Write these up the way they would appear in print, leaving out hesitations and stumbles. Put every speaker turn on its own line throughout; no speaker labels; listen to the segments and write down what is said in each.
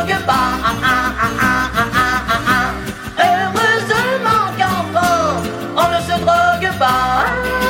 drogue pas. Heureusement qu'enfant, on ne se drogue pas.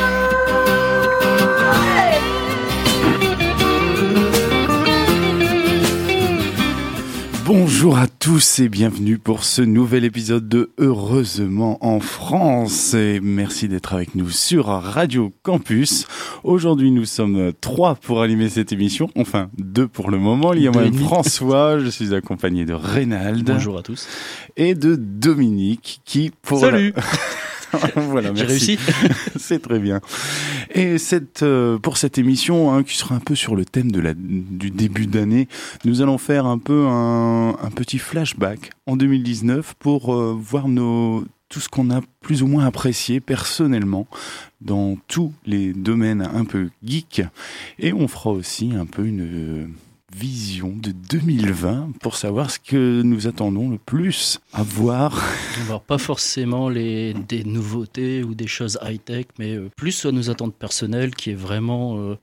Bonjour à tous et bienvenue pour ce nouvel épisode de Heureusement en France et merci d'être avec nous sur Radio Campus. Aujourd'hui nous sommes 3 pour animer cette émission, enfin 2 pour le moment. Il y a moi-même François, je suis accompagné de Reynald.
Bonjour à tous.
Et de Dominique qui pour...
Salut.
Voilà, merci.
J'ai réussi.
C'est très bien. Et pour cette émission qui sera un peu sur le thème du début d'année, nous allons faire un peu un petit flashback en 2019 pour voir tout ce qu'on a plus ou moins apprécié personnellement dans tous les domaines un peu geek. Et on fera aussi un peu une vision de 2020 pour savoir ce que nous attendons le plus à voir.
On va voir pas forcément des nouveautés ou des choses high-tech, mais plus nos attentes personnelles qui est vraiment,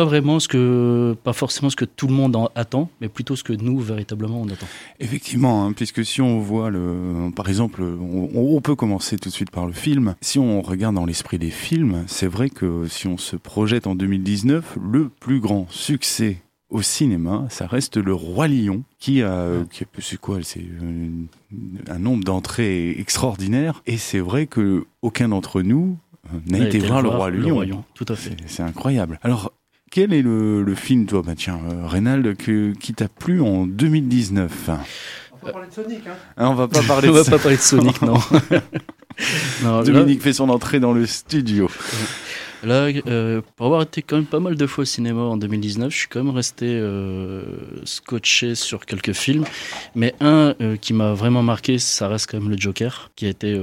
pas forcément ce que tout le monde attend, mais plutôt ce que nous véritablement on attend.
Effectivement, puisque si on voit par exemple, on peut commencer tout de suite par le film. Si on regarde dans l'esprit des films, c'est vrai que si on se projette en 2019, le plus grand succès au cinéma, ça reste Le Roi Lion, qui c'est quoi, c'est un nombre d'entrées extraordinaire. Et c'est vrai que aucun d'entre nous n'a été voir Le Roi Lion.
Tout à fait.
C'est incroyable. Alors, quel est le film, toi, Reynald, qui t'a plu en 2019 ?
On va parler de Sonic, hein.
On va pas parler
on va pas parler de Sonic, non. Non,
Dominique fait son entrée dans le studio.
Là, pour avoir été quand même pas mal de fois au cinéma en 2019, je suis quand même resté scotché sur quelques films. Mais un qui m'a vraiment marqué, ça reste quand même le Joker, qui a été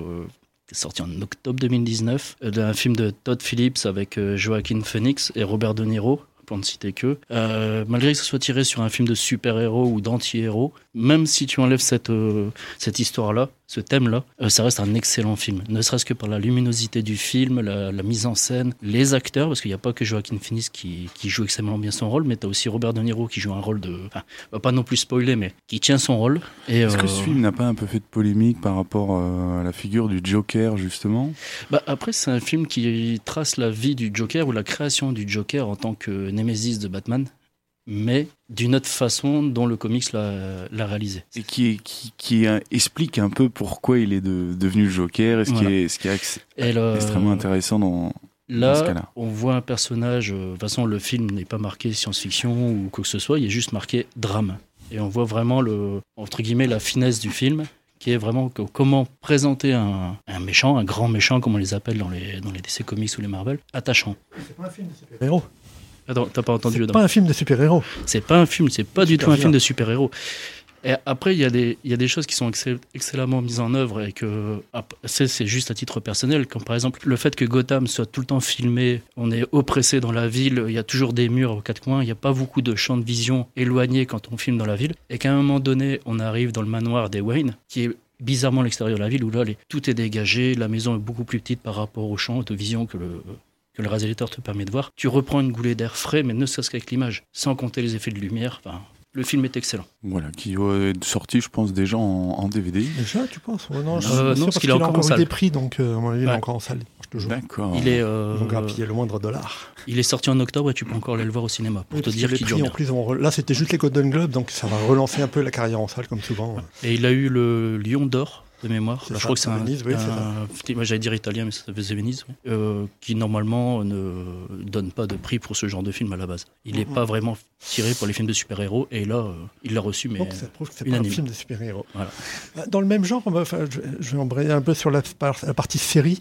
sorti en octobre 2019. Un film de Todd Phillips avec Joaquin Phoenix et Robert De Niro, pour ne citer que. Malgré que ce soit tiré sur un film de super-héros ou d'anti-héros, même si tu enlèves cette histoire-là, ce thème-là, ça reste un excellent film. Ne serait-ce que par la luminosité du film, la mise en scène, les acteurs, parce qu'il n'y a pas que Joaquin Phoenix qui joue extrêmement bien son rôle, mais tu as aussi Robert De Niro qui joue un rôle va pas non plus spoiler, mais qui tient son rôle.
Est-ce que ce film n'a pas un peu fait de polémique par rapport à la figure du Joker, justement ?
Après, c'est un film qui trace la vie du Joker ou la création du Joker en tant que némésis de Batman, mais d'une autre façon dont le comics l'a réalisé.
Et qui explique un peu pourquoi il est devenu Joker, et ce qui est extrêmement intéressant dans ce cas-là.
Là, on voit un personnage, de toute façon le film n'est pas marqué science-fiction ou quoi que ce soit, il est juste marqué drame. Et on voit vraiment entre guillemets la finesse du film, qui est vraiment comment présenter un méchant, un grand méchant, comme on les appelle dans les DC Comics ou les Marvel, attachant.
C'est pas un film de super-héros.
Attends, t'as pas entendu?
C'est pas un film de super-héros.
C'est pas un film, c'est pas du tout un film de super-héros. Et après, il y a des choses qui sont excellemment mises en œuvre et que c'est juste à titre personnel. Comme par exemple, le fait que Gotham soit tout le temps filmé, on est oppressé dans la ville, il y a toujours des murs aux quatre coins, il n'y a pas beaucoup de champs de vision éloignés quand on filme dans la ville. Et qu'à un moment donné, on arrive dans le manoir des Wayne, qui est bizarrement l'extérieur de la ville, où là, tout est dégagé, la maison est beaucoup plus petite par rapport au champ de vision que le réalisateur te permet de voir. Tu reprends une goulée d'air frais, mais ne serait-ce qu'avec l'image, sans compter les effets de lumière. Le film est excellent.
Voilà, qui doit être sorti, je pense, déjà en DVD.
Déjà, tu penses? Non,
parce qu'il est encore en salle.
Il est pris, donc à mon avis, il est encore en salle. Je te jure.
D'accord.
Ils
vont grappiller le moindre dollar.
Il est sorti en octobre et tu peux encore aller le voir au cinéma pour te dire qu'il dure bien.
En plus, là, c'était juste les Golden Globes, donc ça va relancer un peu la carrière en salle, comme souvent.
Et il a eu le Lion d'Or de mémoire. Je crois que c'est
Venise,
moi j'allais dire italien, mais ça faisait Venise, qui normalement ne donne pas de prix pour ce genre de film à la base. Il n'est pas vraiment tiré pour les films de super-héros, et là, il l'a reçu, mais
donc ça prouve que c'est pas un film de super-héros.
Voilà.
Dans le même genre, je vais embrayer un peu sur la partie série.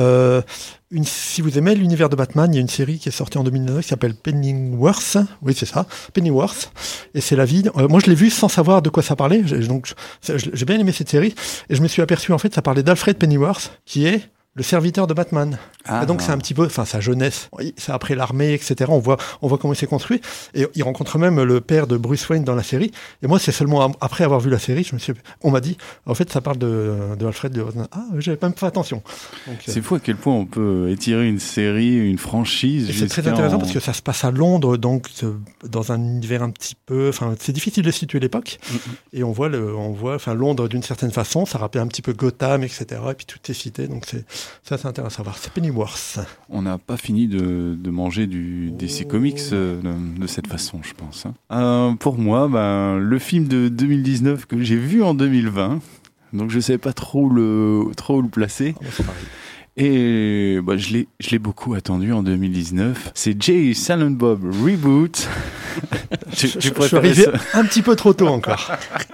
Si vous aimez l'univers de Batman, il y a une série qui est sortie en 2009 qui s'appelle Pennyworth. Oui, c'est ça, Pennyworth. Et c'est la vie. Moi, je l'ai vu sans savoir de quoi ça parlait. Donc, j'ai bien aimé cette série. Et je me suis aperçu, en fait, ça parlait d'Alfred Pennyworth, qui est le serviteur de Batman. Et donc c'est un petit peu, sa jeunesse, c'est après l'armée, etc. On voit comment il s'est construit. Et il rencontre même le père de Bruce Wayne dans la série. Et moi, c'est seulement après avoir vu la série, on m'a dit, en fait, ça parle de Alfred de... Ah, j'avais pas même fait attention. Donc,
c'est fou à quel point on peut étirer une série, une franchise.
Et c'est très intéressant parce que ça se passe à Londres, donc dans un univers un petit peu... c'est difficile de situer l'époque. Et on voit Londres d'une certaine façon. Ça rappelle un petit peu Gotham, etc. Et puis toutes ces cités. Donc c'est intéressant à voir. C'est Pennyworth.
On n'a pas fini de manger du DC Comics de cette façon, je pense. Pour moi, le film de 2019 que j'ai vu en 2020, donc je ne savais pas trop où le placer.
C'est pareil.
Et je l'ai beaucoup attendu en 2019. C'est Jay Silent Bob Reboot.
Je suis arrivé un petit peu trop tôt encore.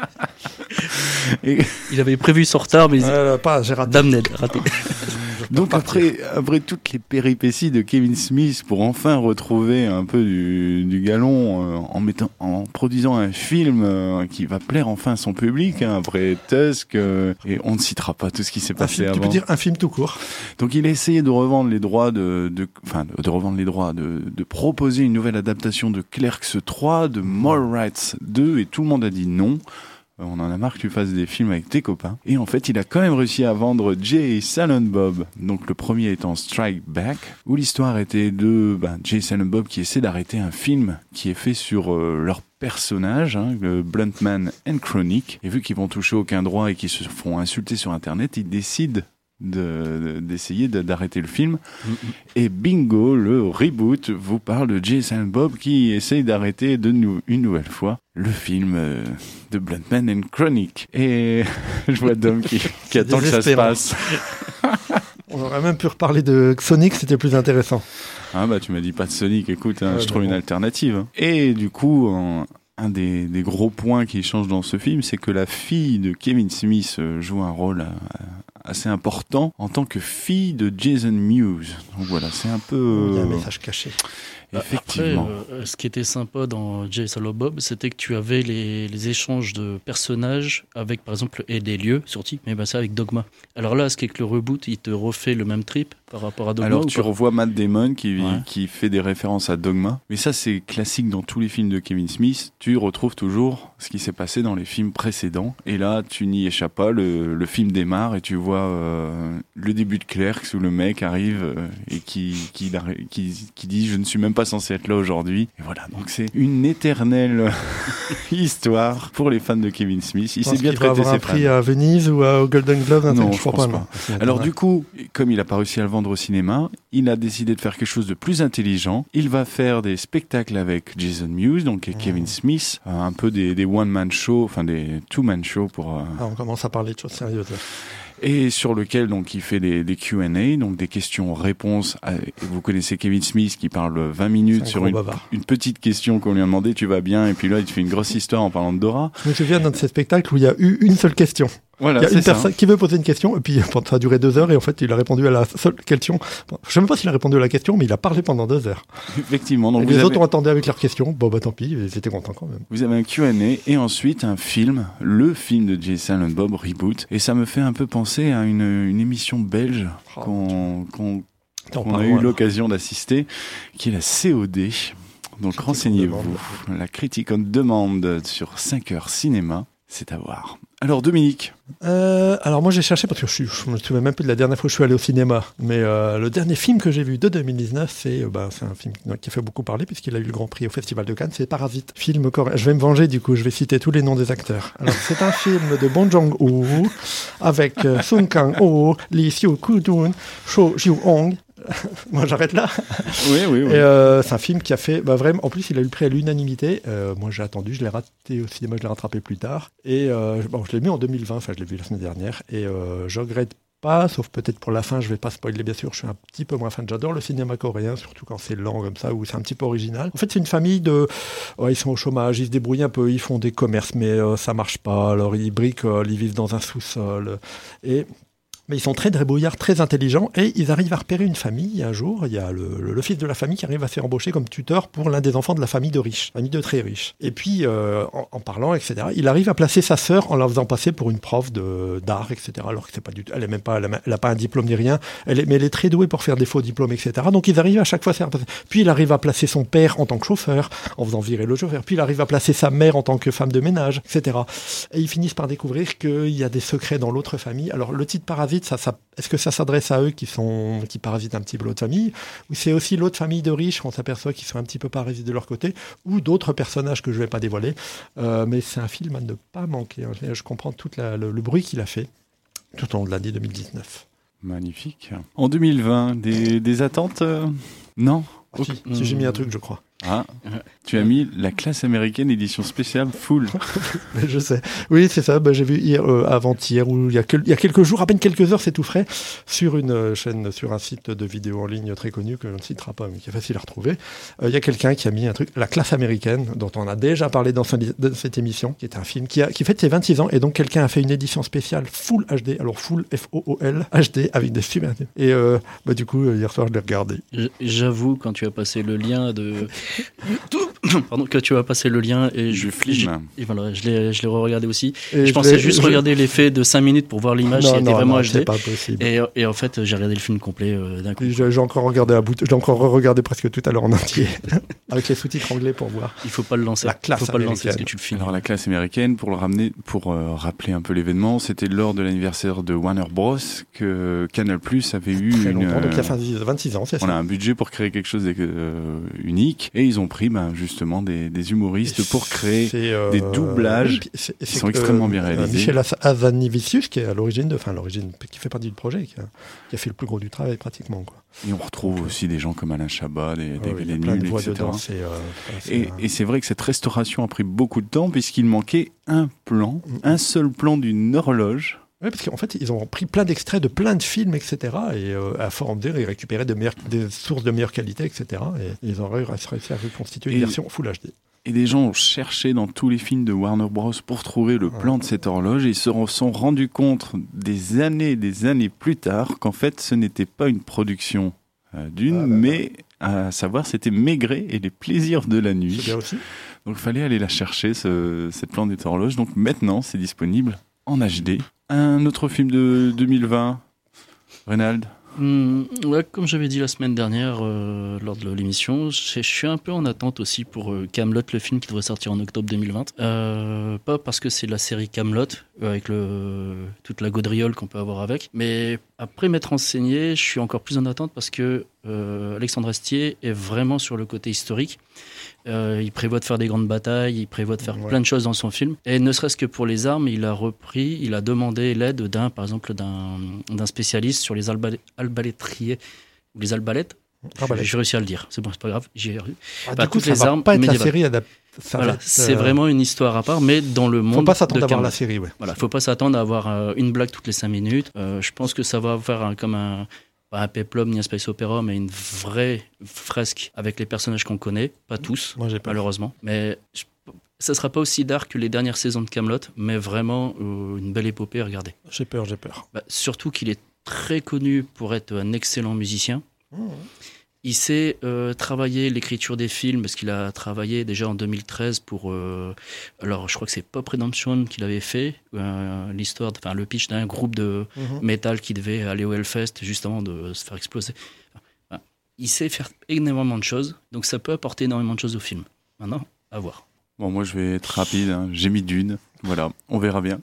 Il avait prévu son retard, mais
j'ai raté.
Damned, raté.
Donc après toutes les péripéties de Kevin Smith pour enfin retrouver un peu du galon en produisant un film qui va plaire enfin à son public, après Tusk, et on ne citera pas tout ce qui s'est passé avant.
Tu peux dire un film tout court.
Donc il a essayé de revendre les droits de proposer une nouvelle adaptation de Clerks 3, de Mallrats 2, et tout le monde a dit non. On en a marre que tu fasses des films avec tes copains. Et en fait, il a quand même réussi à vendre Jay et Silent Bob. Donc le premier étant Strike Back, où l'histoire était de Jay et Silent Bob qui essaient d'arrêter un film qui est fait sur leur personnage, le Bluntman and Chronic. Et vu qu'ils vont toucher aucun droit et qu'ils se font insulter sur Internet, ils décident d'essayer d'arrêter le film. Et bingo, le reboot vous parle de Jay et Silent Bob qui essaye d'arrêter une nouvelle fois le film de Bluntman and Chronic. Et je vois Dom qui attend que ça se passe.
On aurait même pu reparler de Sonic, c'était plus intéressant.
Tu m'as dit pas de Sonic, écoute, je trouve une alternative. Et du coup, un des gros points qui change dans ce film, c'est que la fille de Kevin Smith joue un rôle assez important en tant que fille de Jason Mewes. Donc voilà, c'est un peu...
Il y a un message caché.
Effectivement.
Après, ce qui était sympa dans Jay et Silent Bob, c'était que tu avais les échanges de personnages avec, par exemple, et des lieux, surtout, mais ça avec Dogma. Alors là, ce qui est que le reboot, il te refait le même trip par rapport à Dogma.
Alors tu revois Matt Damon qui fait des références à Dogma, mais ça c'est classique dans tous les films de Kevin Smith. Tu retrouves toujours ce qui s'est passé dans les films précédents, et là tu n'y échappes pas. Le film démarre et tu vois le début de Clerks où le mec arrive et qui dit je ne suis même pas censé être là aujourd'hui. Et voilà, donc c'est une éternelle histoire pour les fans de Kevin Smith. Il s'est bien traité ses fans.
Un prix à Venise ou au Golden Globe?
Non, je pense pas. Alors du coup, comme il a pas réussi à le vendre au cinéma, il a décidé de faire quelque chose de plus intelligent. Il va faire des spectacles avec Jason Mewes, donc et Kevin Smith, un peu des one-man shows, enfin des two-man shows pour...
on commence à parler de choses sérieuses.
Et sur lequel donc il fait des Q&A, donc des questions-réponses. Vous connaissez Kevin Smith qui parle 20 minutes sur une petite question qu'on lui a demandé, tu vas bien, et puis là il te fait une grosse histoire en parlant de Dora.
Je me souviens d'un de ces spectacles où il y a eu une seule question.
Voilà,
il y a une personne qui veut poser une question, et puis ça a duré 2 heures, et en fait il a répondu à la seule question. Je sais même pas s'il a répondu à la question, mais il a parlé pendant 2 heures.
Effectivement. Donc
et les autres ont attendu avec leurs questions. Tant pis, ils étaient contents quand même.
Vous avez un Q&A et ensuite un film, le film de Jay Silent Bob Reboot, et ça me fait un peu penser à une émission belge qu'on a eu l'occasion d'assister, qui est la COD. Donc renseignez-vous. La critique en demande sur 5 heures cinéma, c'est à voir. Alors Dominique.
Alors moi j'ai cherché parce que je me souviens même plus de la dernière fois que je suis allé au cinéma, mais le dernier film que j'ai vu de 2019, c'est un film qui a fait beaucoup parler puisqu'il a eu le Grand Prix au Festival de Cannes, c'est Parasite, film coréen. Je vais me venger du coup, je vais citer tous les noms des acteurs. Alors c'est un film de Bong Joon-ho avec Sung Kang-ho, Lee Seo-kudun, Cho Ji-hong. Moi j'arrête là.
Oui.
Et c'est un film qui a fait vraiment. En plus il a eu le prix à l'unanimité. Moi j'ai attendu, je l'ai raté au cinéma, je l'ai rattrapé plus tard. Et je l'ai mis en 2020, enfin je l'ai vu la semaine dernière. Et je regrette pas, sauf peut-être pour la fin, je vais pas spoiler bien sûr. Je suis un petit peu moins fan. J'adore le cinéma coréen, surtout quand c'est lent comme ça ou c'est un petit peu original. En fait c'est une famille ils sont au chômage, ils se débrouillent un peu, ils font des commerces, mais ça marche pas. Alors ils bricolent, ils vivent dans un sous-sol et Mais ils sont très débrouillards, très intelligents, et ils arrivent à repérer une famille. Un jour, il y a le fils de la famille qui arrive à se faire embaucher comme tuteur pour l'un des enfants de la famille de riches, famille de très riches. Et puis, en parlant, etc., il arrive à placer sa sœur en la faisant passer pour une prof d'art, etc., alors que c'est pas du tout, elle n'a pas un diplôme ni rien, mais elle est très douée pour faire des faux diplômes, etc. Donc ils arrivent à chaque fois à se faire passer. Puis il arrive à placer son père en tant que chauffeur, en faisant virer le chauffeur. Puis il arrive à placer sa mère en tant que femme de ménage, etc. Et ils finissent par découvrir qu'il y a des secrets dans l'autre famille. Alors le titre Parasite, est-ce que ça s'adresse à eux qui parasitent un petit peu l'autre famille, ou c'est aussi l'autre famille de riches qu'on s'aperçoit qu'ils sont un petit peu parasites de leur côté, ou d'autres personnages que je ne vais pas dévoiler. Mais c'est un film à ne pas manquer. Je comprends tout le bruit qu'il a fait tout au long de l'année 2019.
Magnifique. En 2020, des attentes Non.
Si j'ai mis un truc, je crois.
Ah, tu as mis la classe américaine édition spéciale full.
Je sais. Oui, c'est ça. J'ai vu hier, avant-hier, ou il y a quelques jours, à peine quelques heures, c'est tout frais, sur une chaîne, sur un site de vidéo en ligne très connu que je ne citera pas, mais qui est facile à retrouver. Il y a quelqu'un qui a mis un truc, la classe américaine, dont on a déjà parlé dans cette émission, qui est un film qui fête ses 26 ans, et donc quelqu'un a fait une édition spéciale full HD, alors full F-O-O-L HD, avec des super. Et du coup, hier soir, je l'ai regardé.
J'avoue, quand tu as passé le lien de pardon, que tu as passé le lien et voilà, je l'ai re-regardé aussi. Et je pensais juste regarder l'effet de 5 minutes pour voir l'image, si était vraiment HD.
C'est pas possible.
Et en fait, j'ai regardé le film complet d'un coup.
J'ai encore regardé je l'ai encore regardé presque tout à l'heure en entier, avec les sous-titres anglais pour voir.
Il faut pas le lancer.
La classe
faut pas
américaine.
Le lancer parce que tu le filmes.
Alors la classe américaine, pour rappeler un peu l'événement, c'était lors de l'anniversaire de Warner Bros que Canal+ avait eu
très longtemps, donc il y a 26 ans, c'est ça.
On a un budget pour créer quelque chose unique, et ils ont pris justement des humoristes pour créer des doublages qui sont extrêmement bien réalisés.
Michel Hazanavicius, qui est qui fait partie du projet, qui a fait le plus gros du travail pratiquement, quoi.
Et on retrouve aussi des gens comme Alain Chabat, des
nuls,
etc.
Dedans,
et c'est vrai que cette restauration a pris beaucoup de temps, puisqu'il manquait un seul plan d'une horloge.
Oui, parce qu'en fait, ils ont pris plein d'extraits de plein de films, etc. Et à forme d'eux, ils récupéraient des sources de meilleure qualité, etc. Et ils ont réussi à reconstituer une version Full HD.
Et des gens ont cherché dans tous les films de Warner Bros. Pour trouver le plan de cette horloge, et ils se sont rendus compte des années plus tard qu'en fait, ce n'était pas une production mais à savoir, c'était Maigret et les plaisirs de la nuit.
C'est bien aussi.
Donc il fallait aller la chercher, cette plan de cette horloge. Donc maintenant, c'est disponible en HD. Un autre film de 2020, Reynald?
Comme j'avais dit la semaine dernière lors de l'émission, je suis un peu en attente aussi pour Kaamelott, le film qui devrait sortir en octobre 2020. Pas parce que c'est la série Kaamelott, avec toute la gaudriole qu'on peut avoir avec, mais après m'être renseigné, je suis encore plus en attente parce que Alexandre Astier est vraiment sur le côté historique. Il prévoit de faire des grandes batailles, il prévoit de faire plein de choses dans son film. Et ne serait-ce que pour les armes, il a demandé l'aide d'un spécialiste sur les arbalétriers, ou les albalettes. J'ai réussi à le dire, c'est bon, c'est pas grave. Du coup,
ça va pas être la série adaptée.
C'est vraiment une histoire à part, mais dans le monde.
Faut pas s'attendre à voir la série, ouais.
Voilà, faut pas s'attendre à avoir une blague toutes les 5 minutes. Je pense que ça va faire pas un péplum ni un space opéra, mais une vraie fresque avec les personnages qu'on connaît, pas tous, malheureusement. Mais ça sera pas aussi dark que les dernières saisons de Kaamelott, mais vraiment une belle épopée à regarder.
J'ai peur.
Surtout qu'il est très connu pour être un excellent musicien. Il sait travailler l'écriture des films, parce qu'il a travaillé déjà en 2013 pour... alors, je crois que c'est Pop Redemption qu'il avait fait, le pitch d'un groupe de métal qui devait aller au Hellfest juste avant de se faire exploser. Il sait faire énormément de choses, donc ça peut apporter énormément de choses au film. Maintenant, à voir.
Bon, moi, je vais être rapide. J'ai mis Dune. Voilà, on verra bien.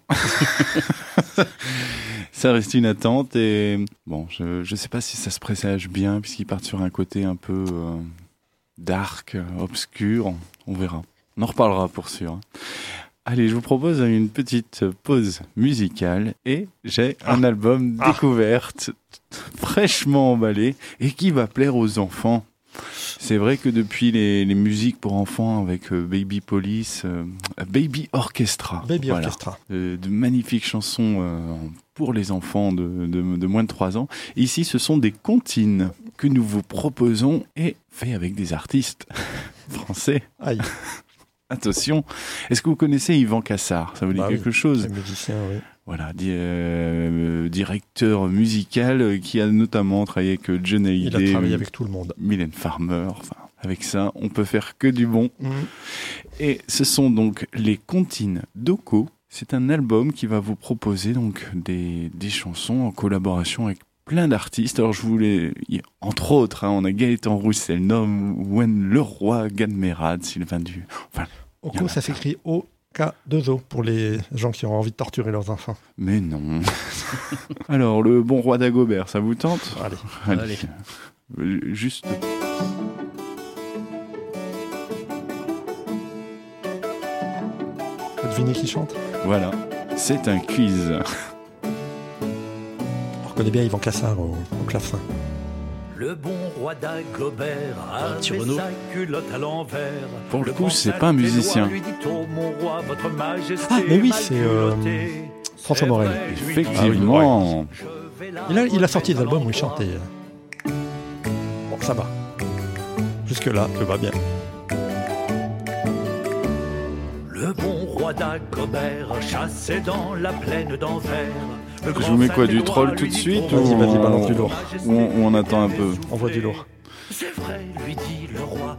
Ça reste une attente, et bon, je sais pas si ça se présage bien, puisqu'ils partent sur un côté un peu dark, obscur. On verra. On en reparlera pour sûr. Allez, je vous propose une petite pause musicale, et j'ai un album découverte, fraîchement emballé, et qui va plaire aux enfants. C'est vrai que depuis les musiques pour enfants avec Baby Police, Baby Orchestra, de magnifiques chansons pour les enfants de moins de 3 ans. Ici, ce sont des comptines que nous vous proposons, et fait avec des artistes français.
Aïe.
Attention, est-ce que vous connaissez Yvan Cassard? Ça vous dit quelque chose?
C'est musicien, oui.
Voilà, directeur musical qui a notamment travaillé avec John Hallyday.
Il a travaillé avec tout le monde.
Mylène Farmer, enfin, avec ça, on peut faire que du bon. Et ce sont donc les Comptines d'Oko. C'est un album qui va vous proposer donc des chansons en collaboration avec plein d'artistes. Alors je voulais, entre autres, on a Gaëtan Roussel, Nom Wen Leroy, Gadmerad, Sylvain Du. Enfin,
Oko, ça s'écrit O-K-2-O pour les gens qui ont envie de torturer leurs enfants.
Mais non. Alors le bon roi d'Agobert, ça vous tente ?
Allez.
Juste.
Faut deviner qui chante.
Voilà, c'est un quiz.
On reconnaît bien Yvan Cassard au clavecin.
Le bon roi d'Agobert avait
Cyrano.
sa culotte à l'envers.
Pour le coup, c'est pas un musicien.
Lui dit, oh, mon roi, votre majesté,
Ah, mais oui,
mal
c'est
culotté.
François
C'est
Morel.
vrai, je lui dis,
Effectivement.
je vais la
Il a sorti des
remettre à
albums où il
l'endroit.
chantait. Bon, ça va. Jusque-là, tout va bien.
Le bon roi d'Agobert chassait dans la plaine d'Anvers. Le
Je
grand
vous mets quoi, du
Saint-Éloi
troll
lui
tout de
dit,
suite
oh,
ou
Vas-y, balance du lourd.
majesté,
Ou on attend un peu.
On voit du lourd.
C'est vrai, lui dit le roi.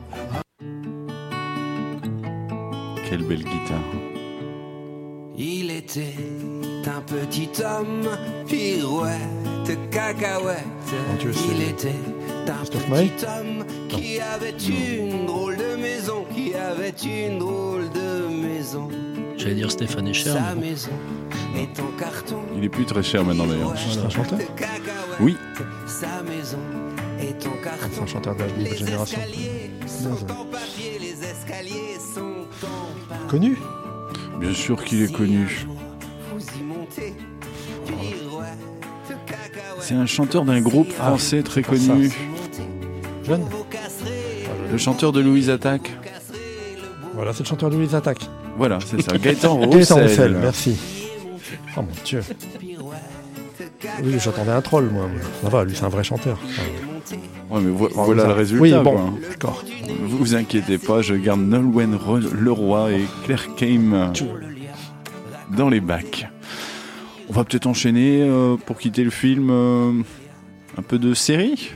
Quelle belle guitare.
Il était un petit homme, pirouette, cacahuète.
Mon Dieu,
Il
c'est
était un
Christophe Maé
petit homme qui avait une drôle de maison, qui avait une drôle de maison.
J'allais dire Stéphane Echer.
Sa
mais bon.
maison est en carton.
Il est plus très cher maintenant d'ailleurs.
C'est un chanteur.
Cacahuète.
Oui.
Sa maison est en
C'est
carton.
un chanteur de la nouvelle
Les
génération.
escaliers sont en papier, les escaliers sont en papier.
Connu.
Bien sûr qu'il est connu.
Vous y montez, pirouette, cacahuète.
C'est un chanteur d'un groupe français très
pour ça.
connu.
Jeune.
Le chanteur de Louise Attaque.
Voilà, c'est le chanteur de Louise Attaque.
Voilà, c'est ça. Gaëtan
Gaëtan Roussel,
Roussel.
merci. Oh mon Dieu. Oui, j'attendais un troll, moi. Ça va, lui, c'est un vrai chanteur.
Ouais, mais voilà le résultat.
Oui, bon,
quoi.
d'accord.
Vous inquiétez pas, je garde Nolwenn Leroy et Claire Kame dans les bacs. On va peut-être enchaîner pour quitter le film un peu de série.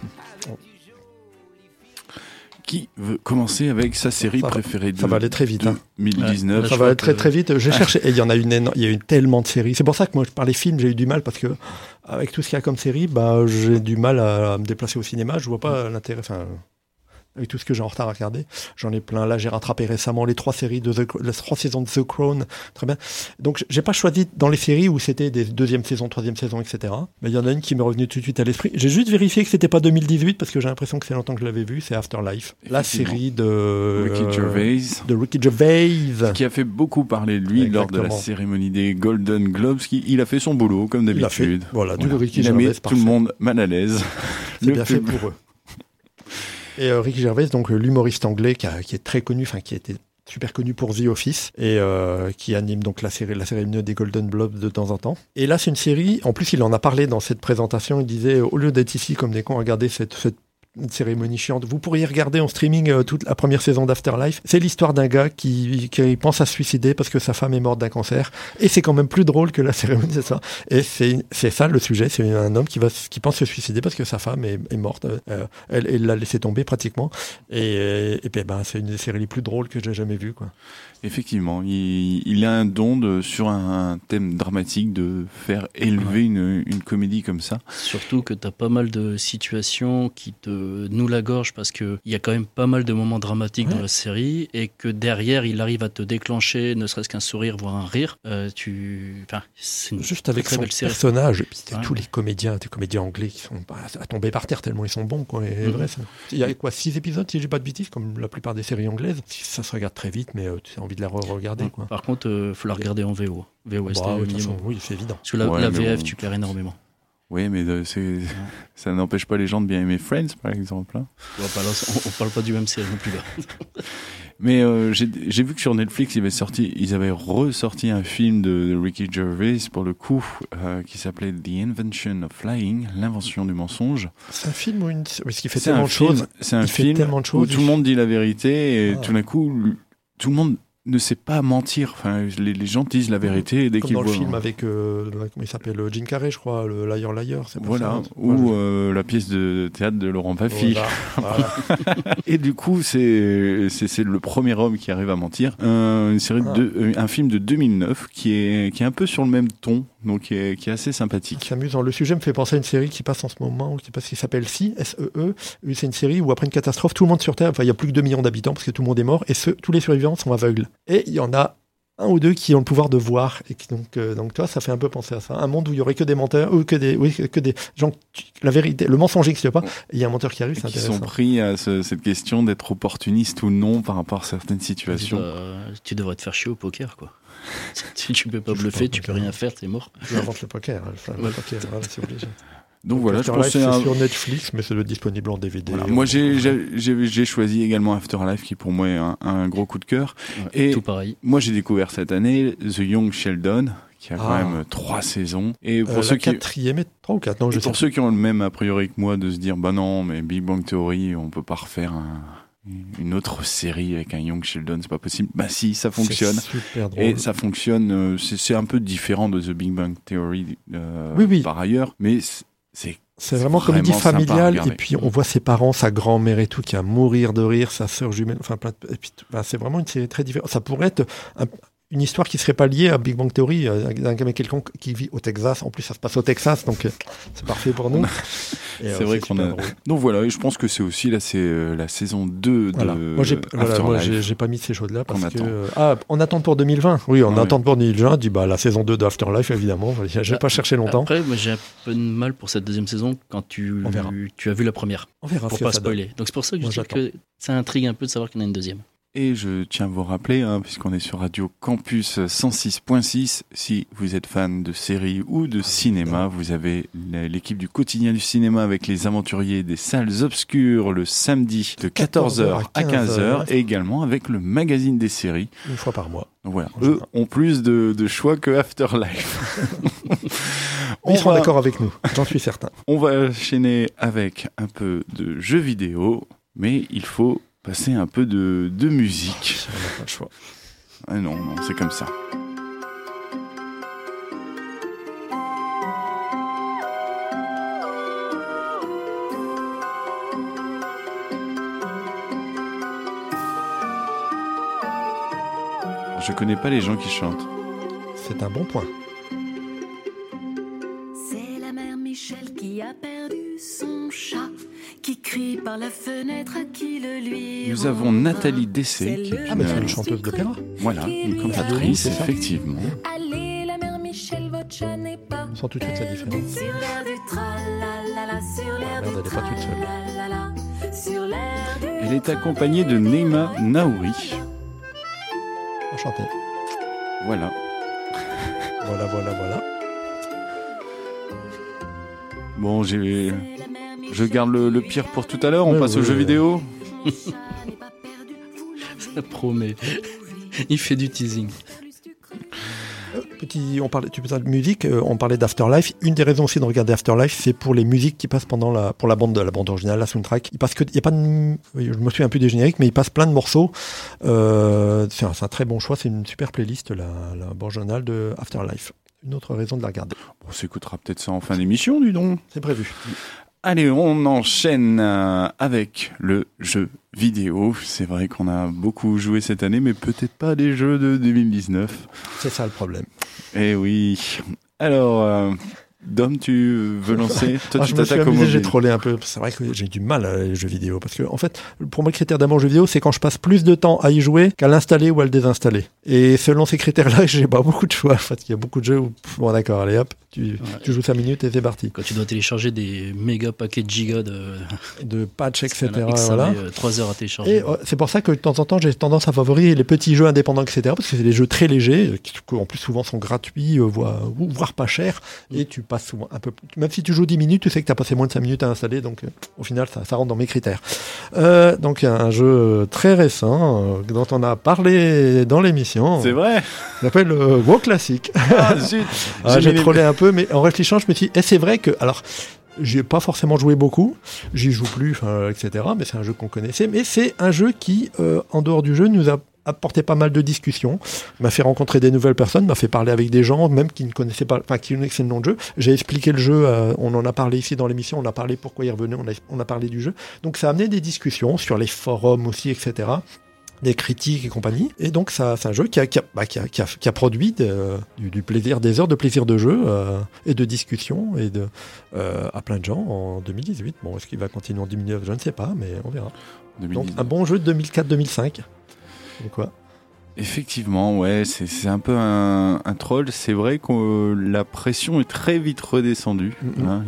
Qui veut commencer avec sa série
Ça va.
préférée de
Ça va aller très vite. Hein.
2019?
Ouais.
Ça va aller très très vite. J'ai cherché et il y en a il y a eu tellement de séries. C'est pour ça que moi, par les films, j'ai eu du mal parce que avec tout ce qu'il y a comme série, j'ai du mal à me déplacer au cinéma. Je vois pas l'intérêt. Enfin, avec tout ce que j'ai en retard à regarder, j'en ai plein. Là, j'ai rattrapé récemment les 3 séries les 3 saisons de The Crown. Très bien. Donc, j'ai pas choisi dans les séries où c'était des 2e saison, 3e saison, etc. Mais il y en a une qui m'est revenue tout de suite à l'esprit. J'ai juste vérifié que c'était pas 2018 parce que j'ai l'impression que c'est longtemps que je l'avais vu. C'est Afterlife, la
Effectivement.
série de
Ricky Gervais,
de Ricky Gervais.
qui a fait beaucoup parler de lui lors de la
Exactement.
cérémonie des Golden Globes. Il a fait son boulot, comme
Il a fait,
d'habitude.
voilà, du
Voilà.
Ricky
Il a mis
Gervais,
tout
parfait.
le monde mal à l'aise.
C'est
Le
bien fait
public-
pour eux. Et Ricky Gervais, donc l'humoriste anglais qui est très connu, enfin qui était super connu pour The Office et qui anime donc la cérémonie des Golden Globes de temps en temps. Et là, c'est une série. En plus, il en a parlé dans cette présentation. Il disait, au lieu d'être ici comme des cons, regardez cette cérémonie chiante. Vous pourriez regarder en streaming toute la première saison d'Afterlife. C'est l'histoire d'un gars qui pense à se suicider parce que sa femme est morte d'un cancer. Et c'est quand même plus drôle que la cérémonie, c'est ça. Et c'est ça le sujet. C'est un homme qui pense se suicider parce que sa femme est morte. Elle l'a laissé tomber pratiquement. Et puis, c'est une des séries les plus drôles que j'ai jamais vues, quoi.
Effectivement, il a un don sur un thème dramatique de faire élever une comédie comme ça.
Surtout que t'as pas mal de situations qui te nouent la gorge parce que il y a quand même pas mal de moments dramatiques dans la série et que derrière il arrive à te déclencher ne serait-ce qu'un sourire voire un rire. C'est une
Juste avec
très
son
belle série.
personnage, et puis
Ouais.
tous les comédiens anglais qui sont à tomber par terre tellement ils sont bons, quoi. Et vrai, il y a quoi, 6 épisodes si j'ai pas de bêtises, comme la plupart des séries anglaises. Ça se regarde très vite, mais tu as envie de la regarder, quoi.
Par contre, faut la regarder en VO. VOST
Bah, oui, de toute
minimum.
façon, oui, c'est évident.
Parce que la
Ouais, mais
VF,
bon.
tu perds énormément.
Oui, mais ça n'empêche pas les gens de bien aimer Friends, par exemple. Hein.
On parle pas du même série non plus là.
Mais j'ai vu que sur Netflix, ils avaient ressorti un film de Ricky Gervais, pour le coup, qui s'appelait The Invention of Lying, l'invention du mensonge.
C'est un film ou parce qu'il fait
C'est
tellement
un
de choses.
C'est un
il fait
film
tellement de
où
choses,
tout le monde dit la vérité et tout d'un coup, tout le monde ne sait pas mentir. Enfin, les gens disent la vérité dès
Comme
qu'ils
dans
voient.
le film avec, comment il s'appelle, Jim Carrey, je crois, le Liar, c'est pas
Voilà,
ça,
ou la pièce de théâtre de Laurent Baffy.
Voilà.
Et du coup, c'est le premier homme qui arrive à mentir. Un film de 2009 qui est un peu sur le même ton, donc qui est assez sympathique.
C'est amusant. Le sujet me fait penser à une série qui passe en ce moment, qui s'appelle SEE. C'est une série où après une catastrophe, tout le monde sur Terre, enfin il y a plus que 2 millions d'habitants parce que tout le monde est mort et tous les survivants sont aveugles. Et il y en a un ou deux qui ont le pouvoir de voir et qui, donc toi ça fait un peu penser à ça, un monde où il y aurait que des menteurs ou que des gens, la vérité, le mensonge n'existe pas et il y a un menteur qui arrive, c'est intéressant.
Qui sont pris à cette question d'être opportuniste ou non par rapport à certaines situations.
Tu devrais te faire chier au poker, quoi. Si tu peux pas bluffer, tu peux rien faire, t'es mort.
Je invente le poker, le poker, voilà, c'est obligé.
Donc voilà, je pense que
c'est sur Netflix, mais c'est disponible en DVD.
Voilà. Moi, j'ai choisi également Afterlife, qui pour moi est un gros coup de cœur.
Ouais, et tout pareil.
Moi, j'ai découvert cette année The Young Sheldon, qui a quand même 3 saisons. Et pour ceux qui
4e, 3 ou 4, non, je sais.
Pour ceux qui ont le même a priori que moi, de se dire, bah non, mais Big Bang Theory, on peut pas refaire une autre série avec un Young Sheldon, c'est pas possible. Bah si, ça fonctionne.
C'est super drôle.
Et ça fonctionne, c'est un peu différent de The Big Bang Theory
oui.
par ailleurs, mais
c'est vraiment comédie familiale, et puis on voit ses parents, sa grand-mère et tout, qui a mourir de rire, sa sœur jumelle, enfin et puis c'est vraiment une série très différente. Ça pourrait être une histoire qui serait pas liée à Big Bang Theory, d'un gars quelqu'un qui vit au Texas. En plus, ça se passe au Texas, donc c'est parfait pour nous.
C'est vrai qu'on a. Donc voilà, et je pense que c'est aussi là, c'est la saison 2
voilà.
de.
Moi, j'ai pas mis ces choses-là parce que on attend pour 2020. Oui, on attend pour 2020. Dit la saison 2 d'Afterlife, évidemment. J'ai pas cherché longtemps.
Après, moi, j'ai un peu de mal pour cette deuxième saison quand tu as vu la première.
On verra.
Pour pas spoiler. Donc c'est pour ça que je dis que ça intrigue un peu de savoir qu'il y en a une deuxième.
Et je tiens à vous rappeler, puisqu'on est sur Radio Campus 106.6, si vous êtes fan de séries ou de cinéma, vous avez l'équipe du quotidien du cinéma avec les aventuriers des salles obscures le samedi de 14h à 15h et également avec le magazine des séries.
Une fois par mois.
Donc voilà, eux ont plus de choix que Afterlife.
Ils seront d'accord avec nous, j'en suis certain.
On va enchaîner avec un peu de jeux vidéo, mais il faut passer un peu de musique.
On n'a pas le choix.
Ah non, c'est comme ça. Je connais pas les gens qui chantent.
C'est un bon point.
C'est la mère Michel qui a perdu son chat, qui crie par la fenêtre à qui le lui.
Nous avons Nathalie Dessay, qui est
une chanteuse d'opéra.
Voilà, une cantatrice, effectivement.
Allez, la mère Michel, votre chat n'est pas.
On sent tout de suite la différence.
Sur l'air du tra-la-la-la, sur l'air du
elle est pas toute seule.
tra-la-la-la, sur l'air du.
Elle est accompagnée de Neema Naouri.
Enchanté.
Voilà.
Voilà.
Bon, je garde le pire pour tout à l'heure. On passe aux jeux vidéo.
Ça promet. Il fait du teasing.
Tu parlais de musique, on parlait d'Afterlife. Une des raisons aussi de regarder Afterlife, c'est pour les musiques qui passent pour la bande originale, la soundtrack. Parce que y a pas je me souviens un peu des génériques, mais il passe plein de morceaux. C'est un très bon choix, c'est une super playlist, la bande originale de Afterlife. Une autre raison de la regarder.
On s'écoutera peut-être ça en fin d'émission, dis donc.
C'est prévu.
Allez, on enchaîne avec le jeu vidéo. C'est vrai qu'on a beaucoup joué cette année, mais peut-être pas des jeux de 2019.
C'est ça le problème.
Eh oui. Alors, Dom, tu veux lancer? Toi, tu t'attaques au mobile.
J'ai trollé un peu. C'est vrai que j'ai du mal à les jeux vidéo. Parce que, en fait, pour moi, le critère d'amour jeux vidéo, c'est quand je passe plus de temps à y jouer qu'à l'installer ou à le désinstaller. Et selon ces critères-là, j'ai pas beaucoup de choix. En fait, il y a beaucoup de jeux où, bon, d'accord, allez hop, tu joues 5 minutes et c'est parti.
Quand tu dois télécharger des méga paquets de gigas
de patchs, etc.
Ça
voilà.
met 3 heures à télécharger.
Et c'est pour ça que de temps en temps, j'ai tendance à favoriser les petits jeux indépendants, etc. Parce que c'est des jeux très légers, qui en plus souvent sont gratuits, voire pas chers. Et tu passes souvent un peu. Même si tu joues 10 minutes, tu sais que tu as passé moins de 5 minutes à installer. Donc au final, ça rentre dans mes critères. Donc il y a un jeu très récent dont on a parlé dans l'émission.
C'est vrai.
Ça s'appelle WoW Classic.
Ah zut.
J'ai trollé un peu, mais en réfléchissant, je me suis dit, c'est vrai que, alors, j'ai pas forcément joué beaucoup, j'y joue plus, etc. Mais c'est un jeu qu'on connaissait. Mais c'est un jeu qui, en dehors du jeu, nous a apporté pas mal de discussions, m'a fait rencontrer des nouvelles personnes, m'a fait parler avec des gens, même qui ne connaissaient pas, enfin, qui connaissaient le nom de jeu. J'ai expliqué le jeu, on en a parlé ici dans l'émission, on a parlé pourquoi il revenait, on a parlé du jeu. Donc ça a amené des discussions sur les forums aussi, etc., des critiques et compagnie. Et donc c'est un jeu qui a produit du plaisir, des heures de plaisir de jeu et de discussion et à plein de gens en 2018. Bon, est-ce qu'il va continuer en 2019 ? Je ne sais pas, mais on verra. 2019. Donc un bon jeu de 2004-2005. Et quoi ?
Effectivement, ouais, c'est un peu un troll. C'est vrai que la pression est très vite redescendue. Hein,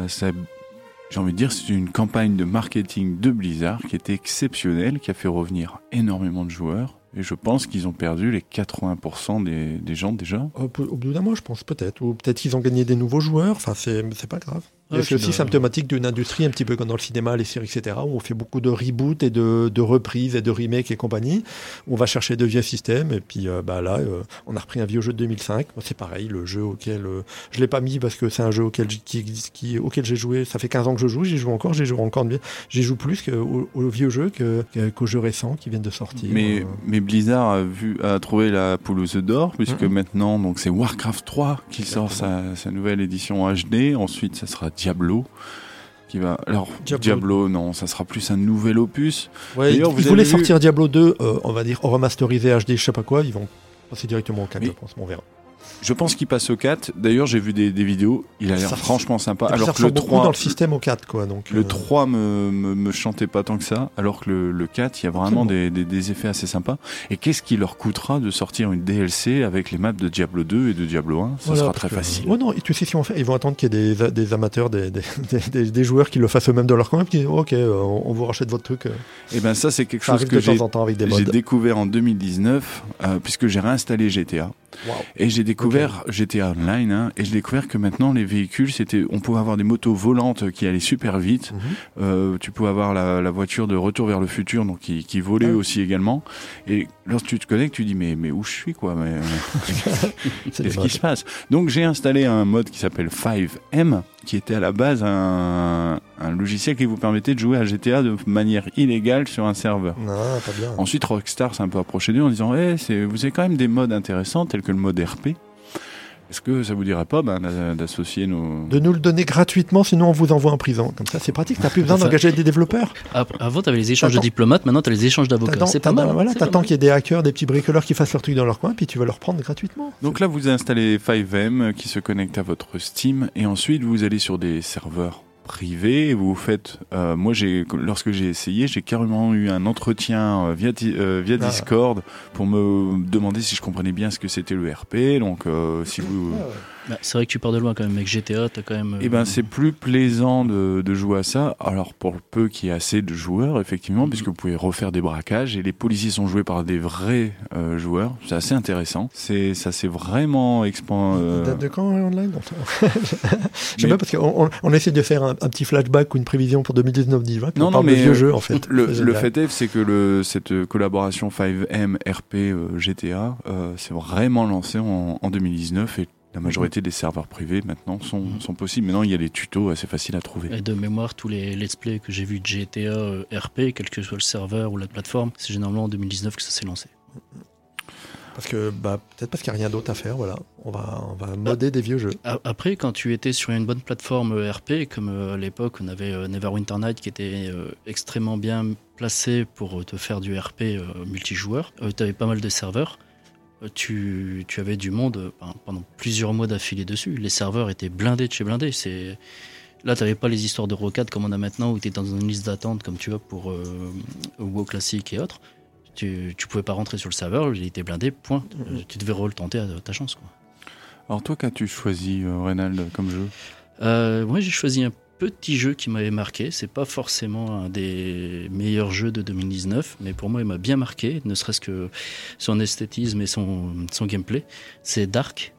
j'ai envie de dire, c'est une campagne de marketing de Blizzard qui était exceptionnelle, qui a fait revenir énormément de joueurs. Et je pense qu'ils ont perdu les 80% des gens déjà.
Au bout d'un mois, je pense peut-être. Ou peut-être qu'ils ont gagné des nouveaux joueurs. Enfin, c'est pas grave. C'est aussi symptomatique d'une industrie un petit peu comme dans le cinéma, les séries, etc., où on fait beaucoup de reboots et de reprises et de remakes et compagnie, où on va chercher de vieux systèmes, et puis là, on a repris un vieux jeu de 2005. Moi, c'est pareil, le jeu auquel... je l'ai pas mis parce que c'est un jeu auquel j'ai joué, ça fait 15 ans que je joue, j'y joue encore j'y joue plus au vieux jeu qu'aux jeux récents qui viennent de sortir.
Mais Blizzard a trouvé la poule aux œufs d'or, puisque maintenant, donc, c'est Warcraft 3 qui sort sa nouvelle édition HD, ensuite ça sera Diablo qui va... Alors, Diablo, non, ça sera plus un nouvel opus.
Ouais, ils voulaient sortir Diablo 2, on va dire, remasterisé HD, je sais pas quoi, ils vont passer directement au 4, je pense, on verra.
Je pense qu'il passe au 4. D'ailleurs, j'ai vu des vidéos. Il a l'air franchement sympa. Alors
que le 3 dans le système au 4, quoi. Donc,
le 3 me chantait pas tant que ça. Alors que le 4, il y a vraiment des effets assez sympas. Et qu'est-ce qui leur coûtera de sortir une DLC avec les maps de Diablo 2 et de Diablo 1 ? Ça sera très facile.
Oh non, tu sais si on fait, ils vont attendre qu'il y ait des amateurs, des joueurs qui le fassent eux-mêmes de leur coin, qui disent ok, on vous rachète votre truc.
Et ben ça, c'est quelque chose que j'ai découvert en 2019, puisque j'ai réinstallé GTA. Wow. Et j'ai découvert GTA Online, hein, et j'ai découvert que maintenant les véhicules, on pouvait avoir des motos volantes qui allaient super vite. Tu pouvais avoir la voiture de Retour vers le futur, donc qui volait aussi également. Et lorsque tu te connectes, tu dis mais où je suis quoi, qu'est-ce qui se passe ? Donc j'ai installé un mode qui s'appelle 5M, qui était à la base un logiciel qui vous permettait de jouer à GTA de manière illégale sur un serveur.
Non, pas bien.
Ensuite, Rockstar s'est un peu approché d'eux en disant vous avez quand même des modes intéressants tels que le mode RP. Est-ce que ça vous dirait pas d'associer nos...
De nous le donner gratuitement, sinon on vous envoie en prison. Comme ça, c'est pratique, t'as plus besoin d'engager des développeurs.
Avant, t'avais les échanges de diplomates, maintenant t'as les échanges d'avocats. C'est pas mal.
Voilà, t'attends qu'il y ait des hackers, des petits bricoleurs qui fassent leur truc dans leur coin, puis tu vas leur prendre gratuitement.
Donc là, vous installez 5M qui se connecte à votre Steam, et ensuite vous allez sur des serveurs privés, vous faites... lorsque j'ai essayé, j'ai carrément eu un entretien via Discord pour me demander si je comprenais bien ce que c'était le RP, donc si vous...
C'est vrai que tu pars de loin quand même, avec GTA, t'as quand même...
c'est plus plaisant de jouer à ça, alors pour peu qu'il y ait assez de joueurs, effectivement, puisque vous pouvez refaire des braquages, et les policiers sont joués par des vrais joueurs, c'est assez intéressant, ça c'est vraiment
Date de quand online? Je sais pas, parce qu'on essaie de faire un petit flashback ou une prévision pour 2019-2020, puis on parle de vieux jeux, en fait.
Le fait est, c'est que cette collaboration 5M, RP, GTA, c'est vraiment lancé en 2019, et la majorité des serveurs privés maintenant sont possibles. Maintenant, il y a des tutos assez faciles à trouver.
Et de mémoire, tous les let's play que j'ai vus de GTA RP, quel que soit le serveur ou la plateforme, c'est généralement en 2019 que ça s'est lancé.
Parce que peut-être parce qu'il n'y a rien d'autre à faire, voilà. On va modder des vieux jeux.
Après, quand tu étais sur une bonne plateforme RP, comme à l'époque on avait Neverwinter Night qui était extrêmement bien placé pour te faire du RP multijoueur, tu avais pas mal de serveurs. Tu avais du monde pendant plusieurs mois d'affilée dessus. Les serveurs étaient blindés de chez blindés. Là, tu n'avais pas les histoires de rocade comme on a maintenant, où tu es dans une liste d'attente comme tu as pour WoW Classic et autres. Tu pouvais pas rentrer sur le serveur, il était blindé, point. Tu devais retenter à ta chance, quoi.
Alors toi, qu'as-tu choisi, Reynald, comme jeu ?
Moi, j'ai choisi un petit jeu qui m'avait marqué. C'est pas forcément un des meilleurs jeux de 2019, mais pour moi, il m'a bien marqué, ne serait-ce que son esthétisme et son gameplay. C'est Dark.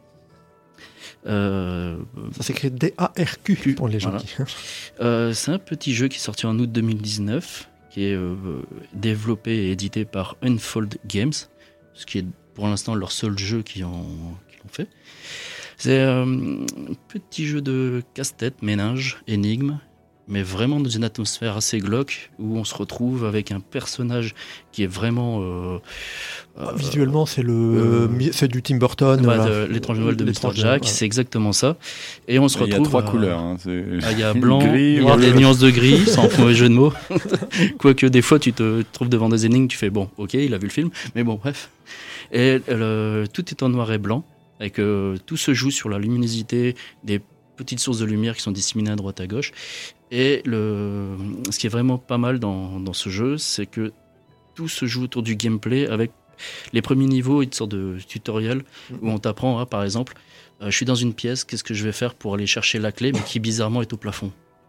Ça s'écrit D-A-R-Q pour les gens qui...
c'est un petit jeu qui est sorti en août 2019, qui est développé et édité par Unfold Games, ce qui est pour l'instant leur seul jeu qu'ils ont fait. C'est un petit jeu de casse-tête, ménage, énigme, mais vraiment dans une atmosphère assez glauque, où on se retrouve avec un personnage qui est vraiment...
Visuellement, c'est c'est du Tim Burton.
L'étrange Noël de Mr. Jack, c'est exactement ça. Et on se retrouve...
Il y a 3 couleurs. Hein,
il y a blanc,
gris,
il y a des nuances de gris, sans mauvais jeu de mots. Quoique des fois, tu te trouves devant des énigmes, tu fais bon, ok, il a vu le film, mais bon, bref. Et tout est en noir et blanc, et que tout se joue sur la luminosité des petites sources de lumière qui sont disséminées à droite à gauche. Et ce qui est vraiment pas mal dans ce jeu, c'est que tout se joue autour du gameplay avec les premiers niveaux, une sorte de tutoriel où on t'apprend, par exemple, je suis dans une pièce, qu'est-ce que je vais faire pour aller chercher la clé, mais qui bizarrement est au plafond.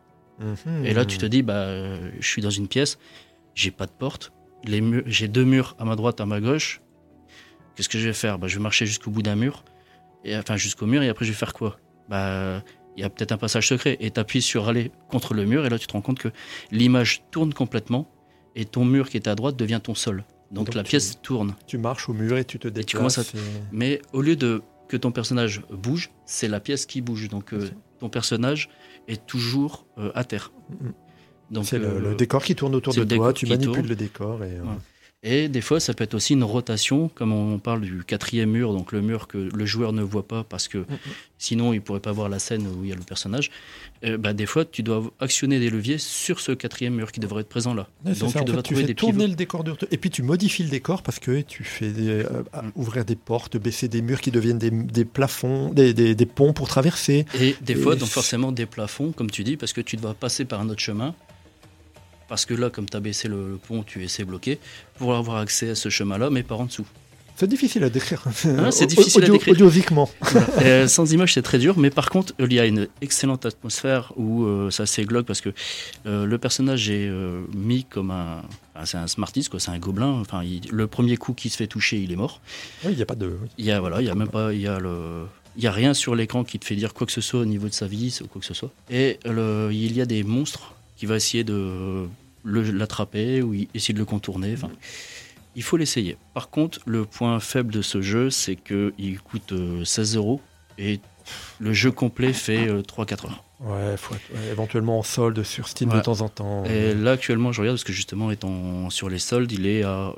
Et là, tu te dis, je suis dans une pièce, j'ai pas de porte, j'ai 2 murs à ma droite, à ma gauche. Qu'est-ce que je vais faire ? Je vais marcher jusqu'au bout d'un mur, jusqu'au mur, et après je vais faire quoi ? Il y a peut-être un passage secret, et tu appuies sur aller contre le mur, et là tu te rends compte que l'image tourne complètement, et ton mur qui est à droite devient ton sol. Donc la pièce tourne.
Tu marches au mur et tu te déplaces.
Mais au lieu que ton personnage bouge, c'est la pièce qui bouge. Donc ton personnage est toujours à terre. Donc,
c'est le décor qui tourne autour de toi, tu manipules le décor.
Et des fois, ça peut être aussi une rotation, comme on parle du 4e mur, donc le mur que le joueur ne voit pas parce que sinon il ne pourrait pas voir la scène où il y a le personnage. Des fois, tu dois actionner des leviers sur ce 4e mur qui devrait être présent là.
Donc tu fais tourner le décor et puis tu modifies le décor parce que tu fais ouvrir des portes, baisser des murs qui deviennent des plafonds, des ponts pour traverser.
Et des fois, donc forcément des plafonds, comme tu dis, parce que tu dois passer par un autre chemin. Parce que là, comme tu as baissé le pont, tu es bloqué pour avoir accès à ce chemin-là, mais par en dessous.
C'est difficile à décrire.
C'est difficile à décrire.
Audiosiquement.
Voilà. Sans image, c'est très dur, mais par contre, il y a une excellente atmosphère où ça c'est glauque parce que le personnage est mis comme c'est un Smarties, quoi, c'est un gobelin. Le premier coup qui se fait toucher, il est mort.
Oui, il n'y a pas de.
Il y a même pas, il y a rien sur l'écran qui te fait dire quoi que ce soit au niveau de sa vie ou quoi que ce soit. Et il y a des monstres qui va essayer de l'attraper ou essayer de le contourner. Il faut l'essayer. Par contre, le point faible de ce jeu, c'est qu'il coûte 16 € et le jeu complet fait 3-4 heures.
Ouais, faut éventuellement en solde sur Steam de temps en temps.
Et là, actuellement, je regarde parce que justement, étant sur les soldes, il est à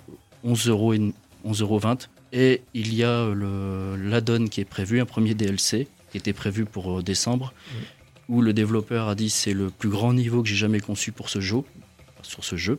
11,20 €. Et il y a l'add-on qui est prévu, un premier DLC qui était prévu pour décembre. Où le développeur a dit c'est le plus grand niveau que j'ai jamais conçu sur ce jeu.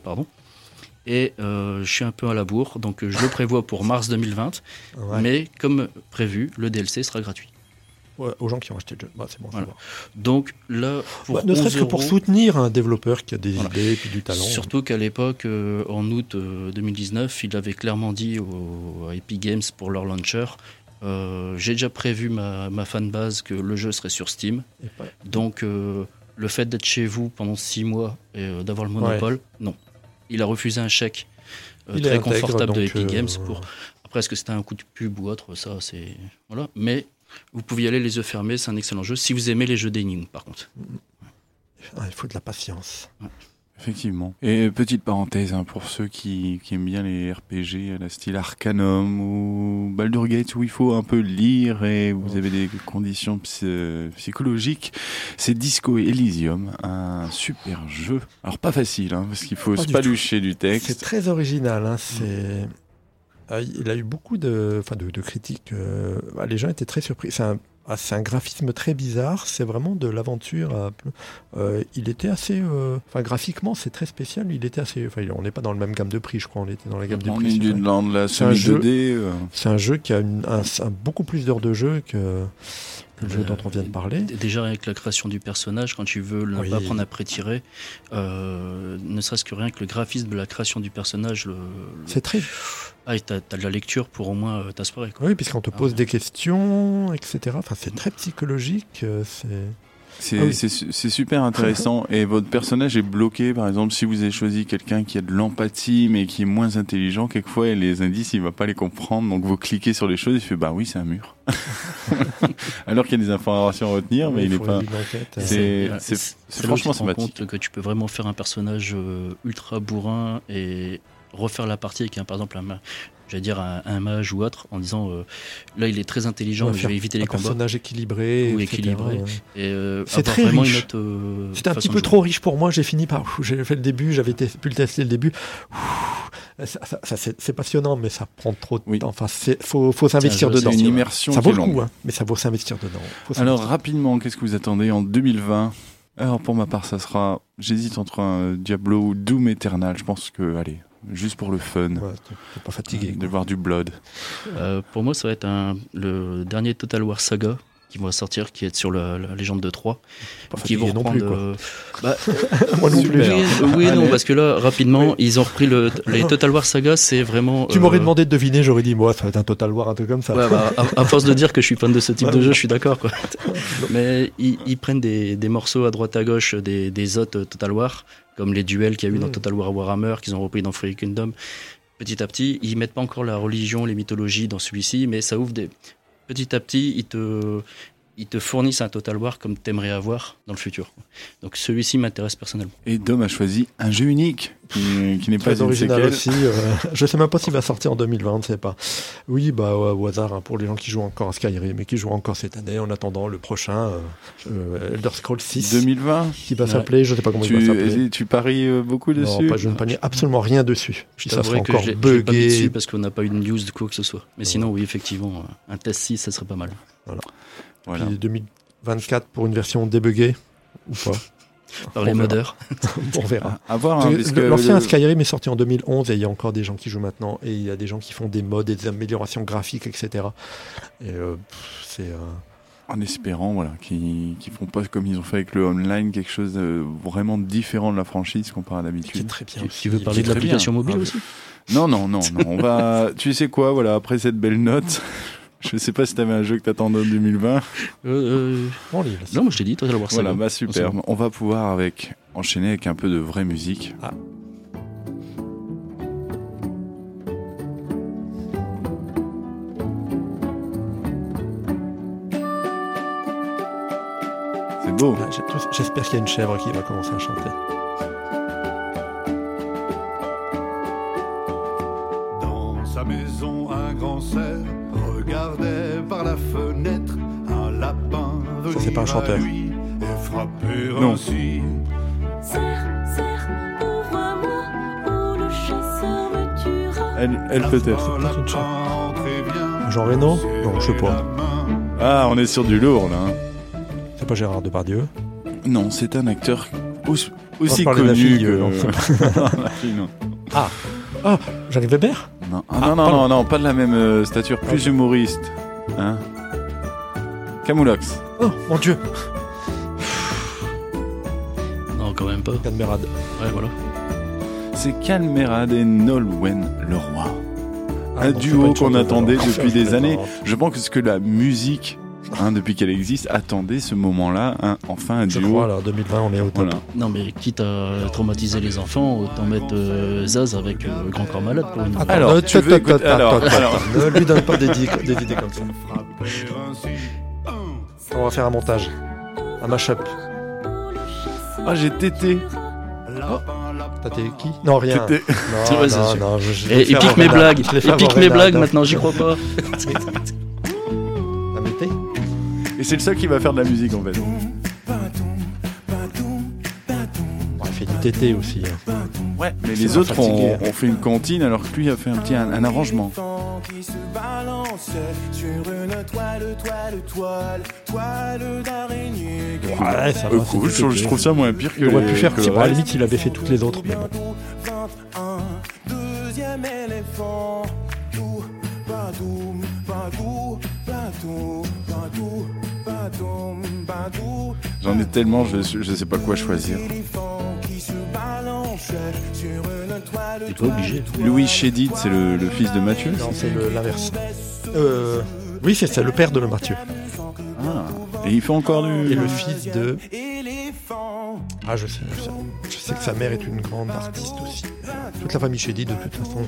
Et je suis un peu à la bourre, donc je le prévois pour mars 2020. Ouais. Mais comme prévu, le DLC sera gratuit.
Ouais, aux gens qui ont acheté le jeu. C'est bon.
Voilà. Donc là,
ne serait-ce que pour soutenir un développeur qui a des idées et puis du talent.
Surtout qu'à l'époque, en août 2019, il avait clairement dit à Epic Games pour leur launcher. J'ai déjà prévu ma fanbase que le jeu serait sur Steam. Donc, le fait d'être chez vous pendant 6 mois et d'avoir le monopole, non. Il a refusé un chèque très confortable de Epic Games. Après, est-ce que c'était un coup de pub ou autre ? Ça, c'est. Voilà. Mais vous pouvez y aller les yeux fermés, c'est un excellent jeu. Si vous aimez les jeux d'énigmes, par contre.
Il faut de la patience.
Ouais. Effectivement. Et petite parenthèse, pour ceux qui aiment bien les RPG à la style Arcanum ou Baldur's Gate, où il faut un peu lire et vous avez des conditions psychologiques, c'est Disco Elysium, un super jeu. Alors pas facile, parce qu'il faut se palucher du texte.
C'est très original, il a eu beaucoup de critiques. Les gens étaient très surpris. C'est un graphisme très bizarre, c'est vraiment de l'aventure. Il était assez... graphiquement, c'est très spécial. Il était assez... on n'est pas dans le même gamme de prix, je crois. On était dans la gamme de prix.
On est dans de la semi-2D.
C'est un jeu qui a beaucoup plus d'heures de jeu que le jeu dont on vient de parler.
Déjà avec la création du personnage, quand tu veux ne pas prendre après tirer, ne serait-ce que rien que le graphisme de la création du personnage...
C'est très...
t'as de la lecture pour au moins t'aspirer.
Oui, puisqu'on te pose des questions, etc. C'est très psychologique.
C'est super intéressant. Et votre personnage est bloqué, par exemple, si vous avez choisi quelqu'un qui a de l'empathie mais qui est moins intelligent, quelquefois les indices il va pas les comprendre, donc vous cliquez sur les choses, il fait oui, c'est un mur. Alors qu'il y a des informations à retenir, mais il n'est pas.
Franchement, c'est compte que tu peux vraiment faire un personnage ultra bourrin et refaire la partie avec par exemple j'allais dire un mage ou autre, en disant là il est très intelligent, mais je vais éviter les combats.
Un personnage équilibré.
Ou
etc.,
équilibré.
ouais.
Et
C'est
avoir
très
vraiment
riche.
une autre,
C'était un
façon
petit
de
peu
jouer.
trop riche pour moi. J'ai fini par. J'ai fait le début, j'avais pu le tester le début. C'est passionnant, mais ça prend trop de
Oui.
temps. Enfin, faut s'investir
jeu,
dedans.
C'est une immersion
Ça
qui
vaut
est
le coup,
longue.
hein, mais ça vaut s'investir dedans. Faut
Alors
s'investir.
rapidement, qu'est-ce que vous attendez en 2020 ? Alors pour ma part, ça sera, j'hésite entre un Diablo ou Doom Eternal. Je pense que, allez, juste pour le fun,
Ouais, t'es pas fatigué.
de voir du blood.
Pour moi, ça va être le dernier Total War Saga qui va sortir, qui est sur la légende de 3.
Pas
Qui vont
fatigué non plus,
reprendre,
quoi.
bah,
Moi non plus.
oui et non,
Allez.
parce que là, rapidement, ils ont repris les Total War Saga, c'est vraiment...
Tu m'aurais demandé de deviner, j'aurais dit, moi, ça va être un Total War, un truc comme ça.
Ouais, bah, à force de dire que je suis fan de ce type
Ouais.
de jeu, je suis d'accord, quoi. Mais ils prennent des morceaux à droite à gauche des autres Total War, comme les duels qu'il y a eu dans Total War Warhammer, qu'ils ont repris dans Free Kingdom. Petit à petit, ils mettent pas encore la religion, les mythologies dans celui-ci, mais ça ouvre des... Petit à petit, ils te fournissent un Total War comme t'aimerais avoir dans le futur. Donc celui-ci m'intéresse personnellement.
Et Dom a choisi un jeu unique qui n'est pas
Très
une
original
séquelle.
aussi. Je sais même pas s'il va sortir en 2020, on ne sait pas. Oui, bah ouais, au hasard, hein, pour les gens qui jouent encore à Skyrim, mais qui jouent encore cette année, en attendant le prochain Elder Scrolls 6,
2020.
qui va s'appeler, je sais pas comment il va s'appeler.
Tu paries beaucoup dessus.
Non, je ne parie absolument rien dessus.
Je
Ça sera
t'avouerai que
encore
je l'ai pas mis
buggé.
dessus parce qu'on n'a pas eu de news de quoi que ce soit. Mais sinon, oui, effectivement, un test 6, ça serait pas mal.
Voilà.
Puis 2024 pour une version débuggée ou pas.
Par les
On verra.
modeurs.
On verra.
À voir, hein, parce que
L'ancien
le-
Skyrim est sorti en 2011 et il y a encore des gens qui jouent maintenant et il y a des gens qui font des mods et des améliorations graphiques, etc. Et c'est
en espérant voilà, qu'ils font pas comme ils ont fait avec le online, quelque chose de vraiment différent de la franchise comparé à
qui est
d'habitude.
très bien.
Tu veux parler de
très
l'application
bien.
mobile
Ah,
aussi
Non, on va. Tu sais quoi, voilà, après cette belle note, je sais pas si t'avais un jeu que t'attendais en 2020.
On lit, là,
Non, moi je t'ai dit, Total War Saga.
Voilà, bah super.
C'est bon.
On va pouvoir enchaîner avec un peu de vraie musique.
Ah.
C'est beau.
Ah, j'espère qu'il y a une chèvre qui va commencer à chanter.
Dans sa maison, un grand cerf regardait par la fenêtre un lapin venir
c'est pas un chanteur.
à lui et frapper
Non.
ainsi.
Serre, ouvre-moi, ou le chasseur me tuera.
Elle peut-être.
peut-être une chèvre.
Très bien.
Jean Reno? Non, je sais pas.
Ah, on est sur du lourd là. hein.
C'est pas Gérard Depardieu.
Non, c'est un acteur aussi
On va parler de la
connu
fille,
que.
non,
La fille, non.
Ah, Jeanne Weber?
Non,
pardon.
non, pas de la même stature, plus humoriste. Hein Camoulox.
Oh, mon Dieu!
Non, quand même pas.
Cadmerade.
Ouais, voilà.
C'est Calmerade et Nolwenn Leroy.
Ah,
Un
non, c'est
duo
pas une
qu'on
chanteuse,
attendait
alors.
depuis
Je
des
suis
années.
d'accord.
Je pense que la musique, depuis qu'elle existe, attendait ce moment-là. Enfin, un
Je
duo.
crois, là, 2020, on est au top.
Voilà.
Non, mais quitte à traumatiser les enfants, autant mettre Zaz avec Grand Corps Malade pour une.
Attends,
Alors, tu veux écouter- alors,
ne lui donne pas des idées comme ça.
Frapper ainsi.
On va faire un montage. Un mash-up.
Ah, j'ai tété.
T'as été qui? Non, rien.
Tété.
Non,
Ouais, c'est
non,
sûr.
non.
Et il pique mes blagues. Il pique mes blagues
maintenant.
maintenant, j'y crois pas.
La mété?
Et c'est le seul qui va faire de la musique en fait.
On a fait du tété aussi. hein.
Ouais, mais
C'est
les
pas
autres
fatigué,
ont fait une cantine alors que lui a fait un arrangement.
Qui se balançait sur une toile d'araignée.
Ouais, ça va.
Cool,
c'est du
je
tété.
trouve ça moins pire que
Il aurait
les-
pu faire.
que
C'est
le
bon, à la
reste.
limite, il avait fait toutes les autres. Mais bon.
21, deuxième éléphant. Tout, badoum, badou, badou, badou, badoum, badou.
J'en ai tellement, je sais pas quoi choisir.
Éléphant qui se balançait sur une toile.
T'es pas obligé.
Louis Chédid, c'est le fils de Mathieu.
Non, c'est l'inverse. Oui, c'est ça, le père de le Mathieu.
Ah. Et il fait encore du.
Et le fils de.
Éléphant.
Ah, je sais. Je sais que sa mère est une grande artiste aussi. Toute la famille Chédid, de toute façon.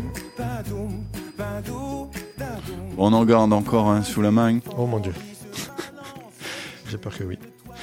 On en garde encore un sous la main.
Oh mon Dieu. J'ai peur que oui.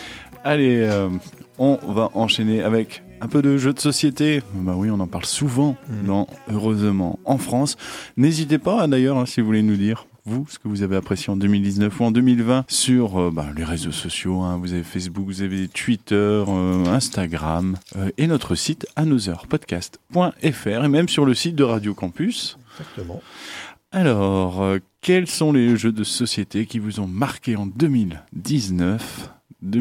Allez, on va enchaîner avec un peu de jeux de société. Bah oui, on en parle souvent dans Heureusement en France. N'hésitez pas d'ailleurs, si vous voulez nous dire vous, ce que vous avez apprécié en 2019 ou en 2020 sur les réseaux sociaux. Vous avez Facebook, vous avez Twitter, Instagram et notre site anotherpodcast.fr et même sur le site de Radio Campus.
Exactement.
Alors, quels sont les jeux de société qui vous ont marqué en 2019 ? Dominique ?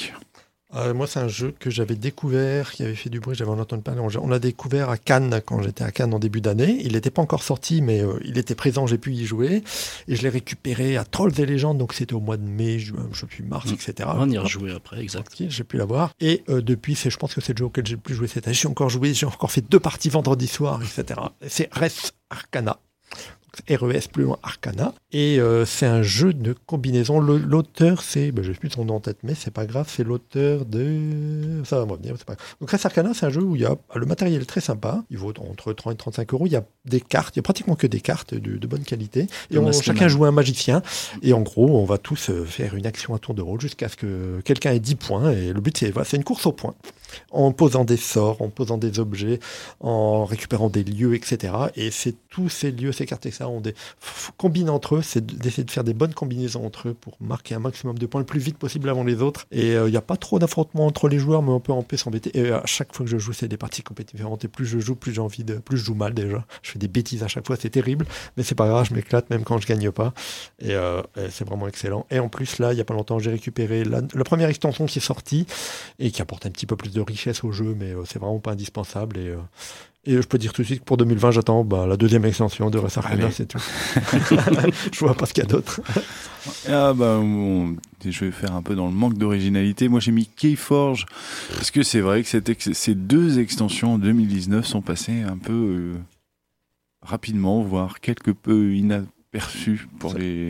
Moi, c'est un jeu que j'avais découvert, qui avait fait du bruit, j'avais entendu parler. On l'a découvert à Cannes, quand j'étais à Cannes en début d'année. Il n'était pas encore sorti, mais il était présent, j'ai pu y jouer. Et je l'ai récupéré à Trolls et Légendes, donc c'était au mois de mai, juin, je sais plus, mars, etc.
On y a rejoué après, exact.
J'ai pu l'avoir. Et depuis, je pense que c'est le jeu auquel j'ai le plus joué cette année. J'ai encore fait 2 parties vendredi soir, etc. C'est Res Arcana. RES plus loin Arcana, et c'est un jeu de combinaison. L'auteur, c'est, je n'ai plus son nom en tête, mais c'est pas grave, c'est l'auteur de... Ça va me revenir, c'est pas grave. Donc RES Arcana, c'est un jeu où il y a le matériel est très sympa, il vaut entre 30 et 35 €, il y a des cartes, il y a pratiquement que des cartes de bonne qualité, et chacun joue un magicien, et en gros, on va tous faire une action à tour de rôle jusqu'à ce que quelqu'un ait 10 points, et le but, c'est une course aux points, en posant des sorts, en posant des objets, en récupérant des lieux, etc. Et c'est tous ces lieux, ces cartes, etc. Combinent entre eux, c'est d'essayer de faire des bonnes combinaisons entre eux pour marquer un maximum de points le plus vite possible avant les autres. Et il n'y a pas trop d'affrontements entre les joueurs, mais on peut s'embêter. Et à chaque fois que je joue, c'est des parties complètement différentes. Et plus je joue, plus je joue mal déjà. Je fais des bêtises à chaque fois, c'est terrible, mais c'est pas grave, je m'éclate même quand je gagne pas. Et c'est vraiment excellent. Et en plus, là, il y a pas longtemps, j'ai récupéré la première extension qui est sortie et qui apporte un petit peu plus de richesse au jeu, mais c'est vraiment pas indispensable. Et je peux dire tout de suite que pour 2020, j'attends la deuxième extension de Res Arcana, c'est tout. Je vois pas ce qu'il y a d'autre.
Je vais faire un peu dans le manque d'originalité. Moi, j'ai mis Keyforge, parce que c'est vrai que ces 2 extensions en 2019 sont passées un peu rapidement, voire quelque peu inaperçues pour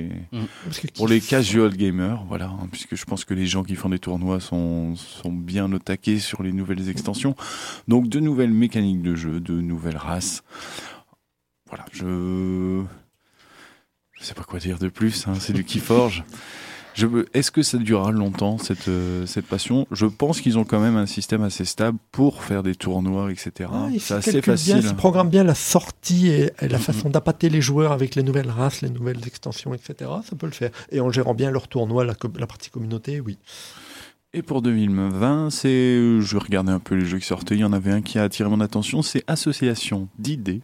les casual gamers, voilà, puisque je pense que les gens qui font des tournois sont bien au taquet sur les nouvelles extensions. Donc, de nouvelles mécaniques de jeu, de nouvelles races. Voilà, je sais pas quoi dire de plus, c'est du Keyforge. Est-ce que ça durera longtemps, cette passion ? Je pense qu'ils ont quand même un système assez stable pour faire des tournois, etc. C'est assez facile.
Ils programment bien la sortie et la façon d'appâter les joueurs avec les nouvelles races, les nouvelles extensions, etc. Ça peut le faire. Et en gérant bien leur tournoi, la partie communauté, oui.
Et pour 2020, je regardais un peu les jeux qui sortaient. Il y en avait un qui a attiré mon attention, c'est Association d'idées.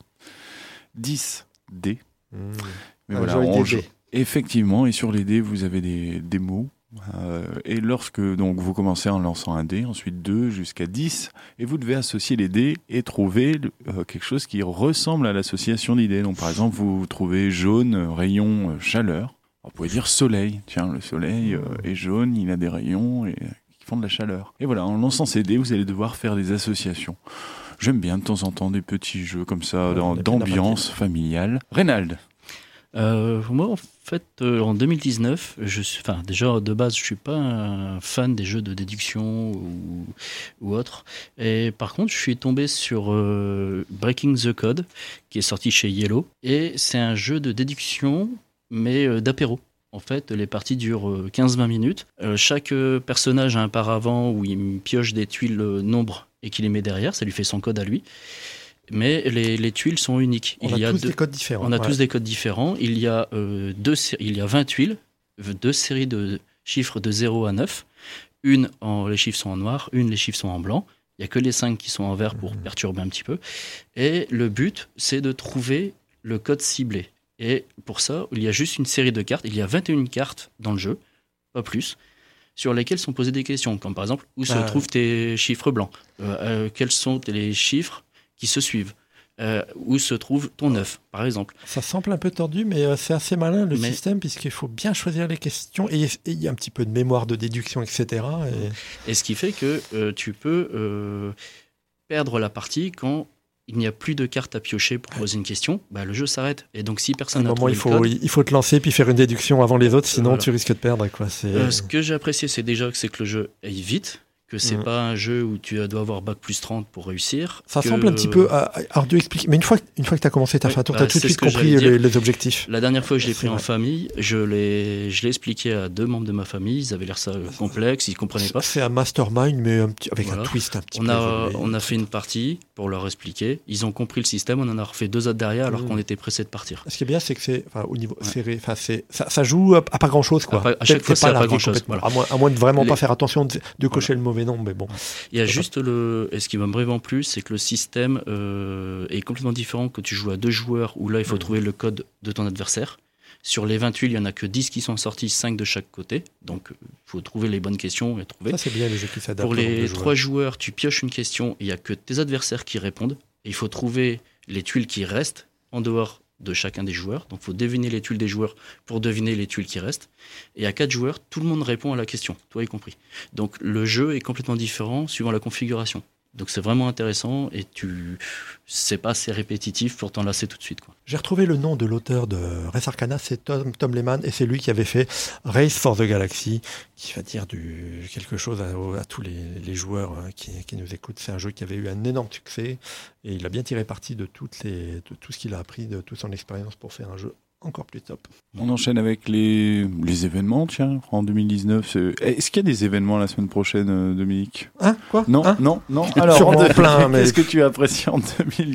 10D. Mais voilà, on joue. Effectivement, et sur les dés, vous avez des mots. Et lorsque donc vous commencez en lançant un dé, ensuite 2 jusqu'à 10, et vous devez associer les dés et trouver quelque chose qui ressemble à l'association d'idées. Donc par exemple, vous trouvez jaune, rayon, chaleur. Vous pouvez dire soleil. Tiens, le soleil est jaune, il a des rayons qui font de la chaleur. Et voilà, en lançant ces dés, vous allez devoir faire des associations. J'aime bien de temps en temps des petits jeux comme ça, d'ambiance familiale. Reynald.
Moi, en fait, en 2019, déjà de base, je suis pas un fan des jeux de déduction ou autre. Et par contre, je suis tombé sur Breaking the Code, qui est sorti chez Yellow. Et c'est un jeu de déduction, mais d'apéro. En fait, les parties durent 15-20 minutes. Chaque personnage a un paravent où il pioche des tuiles nombres et qu'il les met derrière. Ça lui fait son code à lui. Mais les tuiles sont uniques.
On a tous des codes différents.
On a tous des codes différents. Il y a 20 tuiles, 2 séries de chiffres de 0 à 9. Les chiffres sont en noir, les chiffres sont en blanc. Il n'y a que les 5 qui sont en vert pour perturber un petit peu. Et le but, c'est de trouver le code ciblé. Et pour ça, il y a juste une série de cartes. Il y a 21 cartes dans le jeu, pas plus, sur lesquelles sont posées des questions. Comme par exemple, où se trouvent tes chiffres blancs ? Quels sont les chiffres qui se suivent, où se trouve ton œuf, par exemple.
Ça semble un peu tordu, mais c'est assez malin le système, puisqu'il faut bien choisir les questions, et il y a un petit peu de mémoire de déduction, etc.
Et ce qui fait que tu peux perdre la partie quand il n'y a plus de cartes à piocher pour poser une question, le jeu s'arrête. Et donc si personne n'a trouvé le code...
Il faut te lancer puis faire une déduction avant les autres, sinon tu risques de perdre.
Ce que j'ai apprécié, c'est déjà que le jeu aille vite, que c'est pas un jeu où tu dois avoir bac plus 30 pour réussir.
Ça semble un petit peu ardu à expliquer. Mais une fois que tu as commencé, tu as fait un tour, tu as tout de suite compris les objectifs.
La dernière fois que je l'ai pris en famille, je l'ai expliqué à 2 membres de ma famille. Ils avaient l'air ça complexe, ils ne comprenaient pas.
C'est un mastermind, mais avec un twist un petit peu.
On a fait une partie pour leur expliquer. Ils ont compris le système, on en a refait 2 autres derrière alors qu'on était pressés de partir.
Ce qui est bien, c'est que au niveau serré, ça joue à pas grand-chose.
À chaque fois, c'est à pas grand-chose.
Voilà. À moins de vraiment pas faire attention de cocher le mauvais nom, mais bon.
Il y a juste et ce qui va me vraiment plus, c'est que le système est complètement différent que tu joues à 2 joueurs, où là, il faut trouver le code de ton adversaire. Sur les 28, il n'y en a que 10 qui sont sortis, 5 de chaque côté. Donc, il faut trouver les bonnes questions et trouver.
Ça, c'est bien les jeux qui s'adaptent.
Pour les 3 joueurs, tu pioches une question, il n'y a que tes adversaires qui répondent. Et il faut trouver les tuiles qui restent en dehors de chacun des joueurs. Donc, il faut deviner les tuiles des joueurs pour deviner les tuiles qui restent. Et à 4 joueurs, tout le monde répond à la question, toi y compris. Donc, le jeu est complètement différent suivant la configuration. Donc, c'est vraiment intéressant et c'est pas assez répétitif pour t'en lasser tout de suite, quoi.
J'ai retrouvé le nom de l'auteur de Res Arcana, c'est Tom Lehman, et c'est lui qui avait fait Race for the Galaxy, qui va dire quelque chose à tous les joueurs qui nous écoutent. C'est un jeu qui avait eu un énorme succès, et il a bien tiré parti de tout ce qu'il a appris, de toute son expérience pour faire un jeu encore plus top.
On enchaîne avec les événements, tiens, en 2019. Est-ce qu'il y a des événements la semaine prochaine, Dominique ?
Quoi ?
Non. Alors,
sûrement plein, mais...
qu'est-ce que tu as apprécié en 2019 ?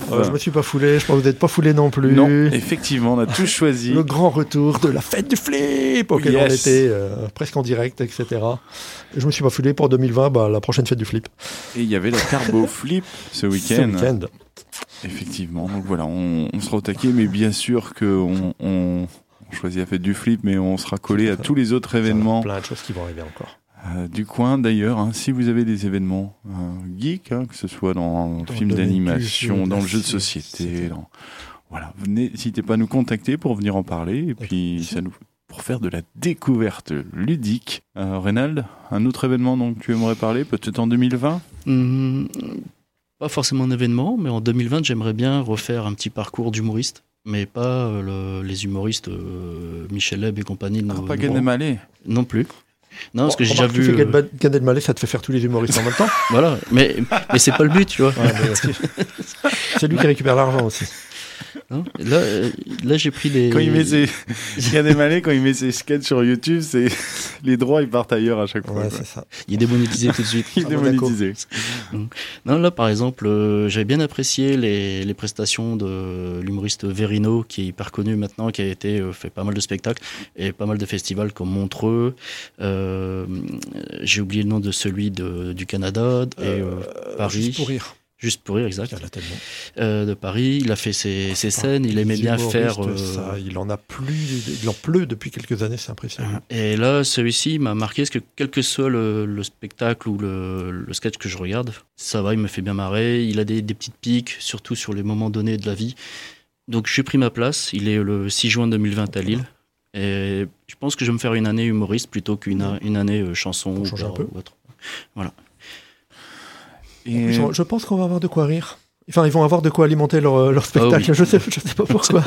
Je me suis pas foulé, je pense que vous n'êtes pas foulé non plus.
Non, effectivement, on a tous choisi.
Le grand retour de la fête du flip, auquel on était presque en direct, etc. Et je me suis pas foulé pour 2020, la prochaine fête du flip.
Et il y avait la Carbo Flip ce week-end. Effectivement, donc voilà, on sera au taquet, mais bien sûr qu'on choisit la fête du flip, mais on sera collé à tous les autres événements.
Plein de choses qui vont arriver encore.
Du coin d'ailleurs, si vous avez des événements geeks, que ce soit dans le film d'animation, dans le jeu de société, voilà, n'hésitez pas à nous contacter pour venir en parler, et puis pour faire de la découverte ludique. Reynald, un autre événement dont tu aimerais parler, peut-être en 2020 ?
Pas forcément un événement, mais en 2020, j'aimerais bien refaire un petit parcours d'humoriste, mais pas les humoristes Michel Leb et compagnie.
Pas Gad Elmaleh
non plus. Non, parce que j'ai déjà vu.
Tu fais Gad Elmaleh, ça te fait faire tous les humoristes en même temps.
Voilà, mais c'est pas le but, tu vois.
C'est lui qui récupère l'argent aussi.
Non, là j'ai pris des.
Quand il met Gad Elmaleh, quand il met ses sketchs sur YouTube, les droits ils partent ailleurs à chaque fois.
Ouais, c'est ça.
Il est démonétisé tout de suite.
Il est démonétisé.
Non, là par exemple, j'avais bien apprécié les prestations de l'humoriste Verino, qui est hyper connu maintenant, qui a fait pas mal de spectacles et pas mal de festivals comme Montreux. J'ai oublié le nom de celui du Canada et Paris.
Juste pour rire.
Juste pour rire, exact. De Paris, il a fait ses scènes, il aimait bien faire.
Il en pleut depuis quelques années, c'est impressionnant.
Et là, celui-ci m'a marqué parce que quel que soit le spectacle ou le sketch que je regarde, ça va, il me fait bien marrer. Il a des petites piques, surtout sur les moments donnés de la vie. Donc j'ai pris ma place. Il est le 6 juin 2020 à Lille. Et je pense que je vais me faire une année humoriste plutôt qu'une année chanson ou autre. Voilà.
Et...
Je pense qu'on va avoir de quoi rire. Enfin, ils vont avoir de quoi alimenter leur spectacle. Oh oui. Je sais pas pourquoi.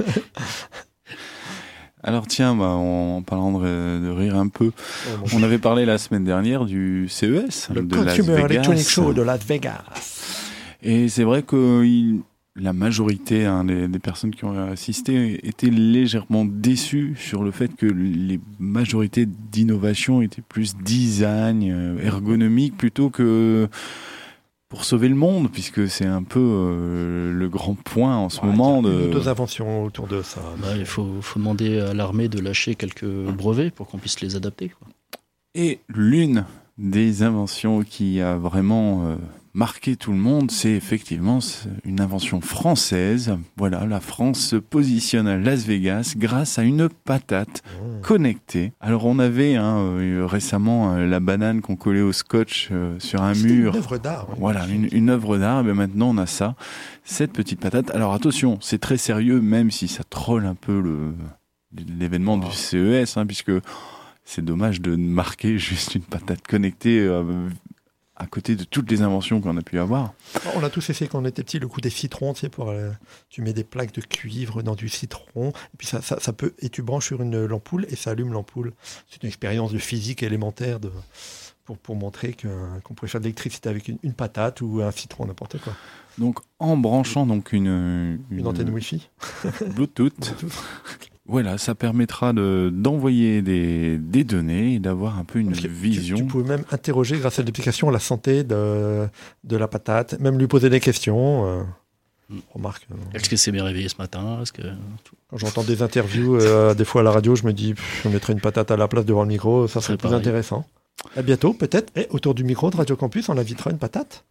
Alors tiens, en parlant de rire un peu, on avait parlé la semaine dernière du CES,
le
de
Consumer
Las Vegas.
Electronic Show de Las Vegas.
Et c'est vrai que la majorité des personnes qui ont assisté étaient légèrement déçues sur le fait que les majorités d'innovations étaient plus design, ergonomique, plutôt que pour sauver le monde, puisque c'est un peu le grand point en ce moment.
Il y a deux inventions autour de ça.
Il faut demander à l'armée de lâcher quelques brevets pour qu'on puisse les adapter, quoi.
Et l'une des inventions qui a vraiment marqué tout le monde, c'est effectivement une invention française. Voilà, la France se positionne à Las Vegas grâce à une patate connectée. Alors on avait récemment la banane qu'on collait au scotch sur un mur.
Une œuvre d'art. Oui.
Voilà, une œuvre d'art. Et maintenant on a ça, cette petite patate. Alors attention, c'est très sérieux, même si ça troll un peu l'événement du CES, puisque c'est dommage de marquer juste une patate connectée à côté de toutes les inventions qu'on a pu avoir.
On a tous essayé quand on était petit, le coup des citrons, tu mets des plaques de cuivre dans du citron, et puis ça peut, et tu branches sur une ampoule et ça allume l'ampoule. C'est une expérience de physique élémentaire pour montrer qu'on pouvait faire de l'électricité avec une patate ou un citron, n'importe quoi.
Donc en branchant donc une
antenne Wi-Fi
Bluetooth. Voilà, ça permettra d'envoyer des données et d'avoir un peu une vision.
Tu pouvais même interroger grâce à l'application la santé de la patate, même lui poser des questions. Remarque.
Est-ce que c'est bien réveillé ce matin?
Quand j'entends des interviews, des fois à la radio, je me dis, je mettrais une patate à la place devant le micro, ça serait plus intéressant. À bientôt, peut-être. Et autour du micro de Radio Campus, on invitera une patate.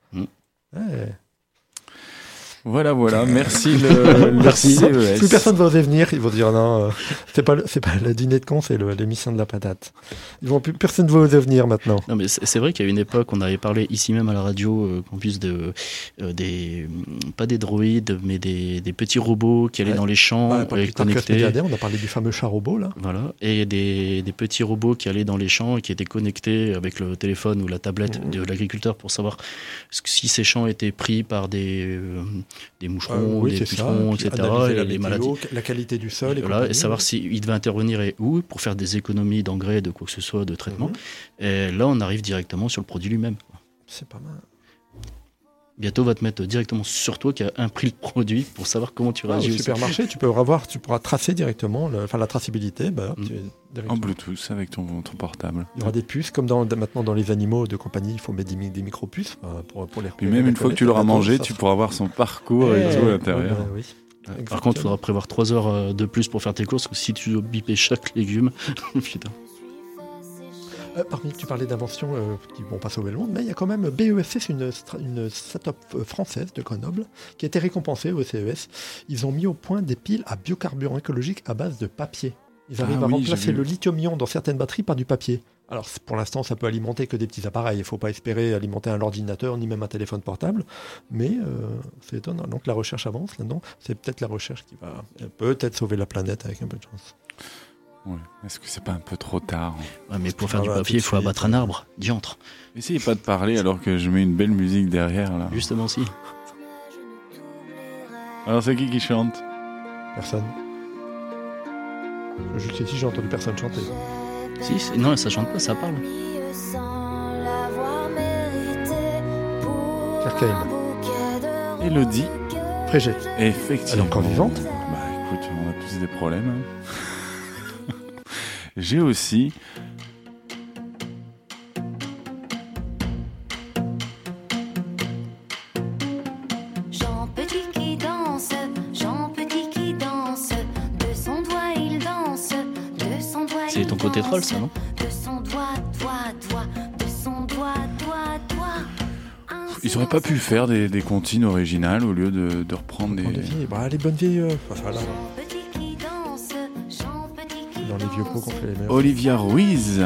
Voilà, merci merci. CES.
Plus personne va oser venir, ils vont dire non, c'est pas le dîner de con, c'est l'émission de la patate. Personne ne va oser venir maintenant.
Non, mais c'est vrai qu'à une époque, on avait parlé ici même à la radio, Campus, pas des droïdes, mais des petits robots qui allaient dans les champs et connectés.
On a parlé du fameux chat robot là.
Voilà, et des petits robots qui allaient dans les champs et qui étaient connectés avec le téléphone ou la tablette de l'agriculteur pour savoir si ces champs étaient pris par des moucherons, des pucerons, etc.
Et
les maladies.
La qualité du sol.
Et savoir s'il devait intervenir et où pour faire des économies d'engrais, de quoi que ce soit, de traitement. Et là, on arrive directement sur le produit lui-même.
C'est pas mal.
Bientôt, on va te mettre directement sur toi qui a imprimé le produit pour savoir comment tu réagis.
Au supermarché, tu pourras tracer directement la traçabilité.
En Bluetooth avec ton portable.
Il y aura des puces, comme maintenant dans les animaux de compagnie, il faut mettre des micro-puces pour les repérer.
Puis même une fois que tu l'auras mangé, tu pourras voir son parcours et tout à l'intérieur.
Oui.
Par contre, il faudra prévoir 3 heures de plus pour faire tes courses, si tu dois biper chaque légume. Putain.
Parmi tu parlais d'inventions qui vont pas sauver le monde, mais il y a quand même BESC, c'est une start-up française de Grenoble qui a été récompensée au CES. Ils ont mis au point des piles à biocarburant écologique à base de papier. Ils arrivent à remplacer le lithium-ion dans certaines batteries par du papier. Alors pour l'instant, ça peut alimenter que des petits appareils. Il ne faut pas espérer alimenter un ordinateur ni même un téléphone portable. Mais c'est étonnant. Donc la recherche avance là-dedans. C'est peut-être la recherche qui va peut-être sauver la planète avec un peu de chance.
Ouais. Est-ce que c'est pas un peu trop tard?
Mais pour faire du papier, il faut abattre un arbre. Diantre.
Essayez pas de parler alors que je mets une belle musique derrière là.
Justement, si.
Alors c'est qui chante?
Personne. Juste ici, j'ai entendu personne chanter.
Si, non, ça chante pas, ça parle.
Claire Kane.
Élodie
Frégé.
Effectivement.
Elle est encore vivante?
Écoute, on a tous des problèmes. J'ai aussi
Jean Petit qui danse, de son doigt il danse, de son doigt
c'est ton côté troll, ça, non?
De son doigt, de son doigt.
ils auraient pas pu faire des comptines originales au lieu de reprendre des...
les bonnes vieilles... voilà. Dans les vieux pots qu'on fait les meilleurs.
Olivia Ruiz.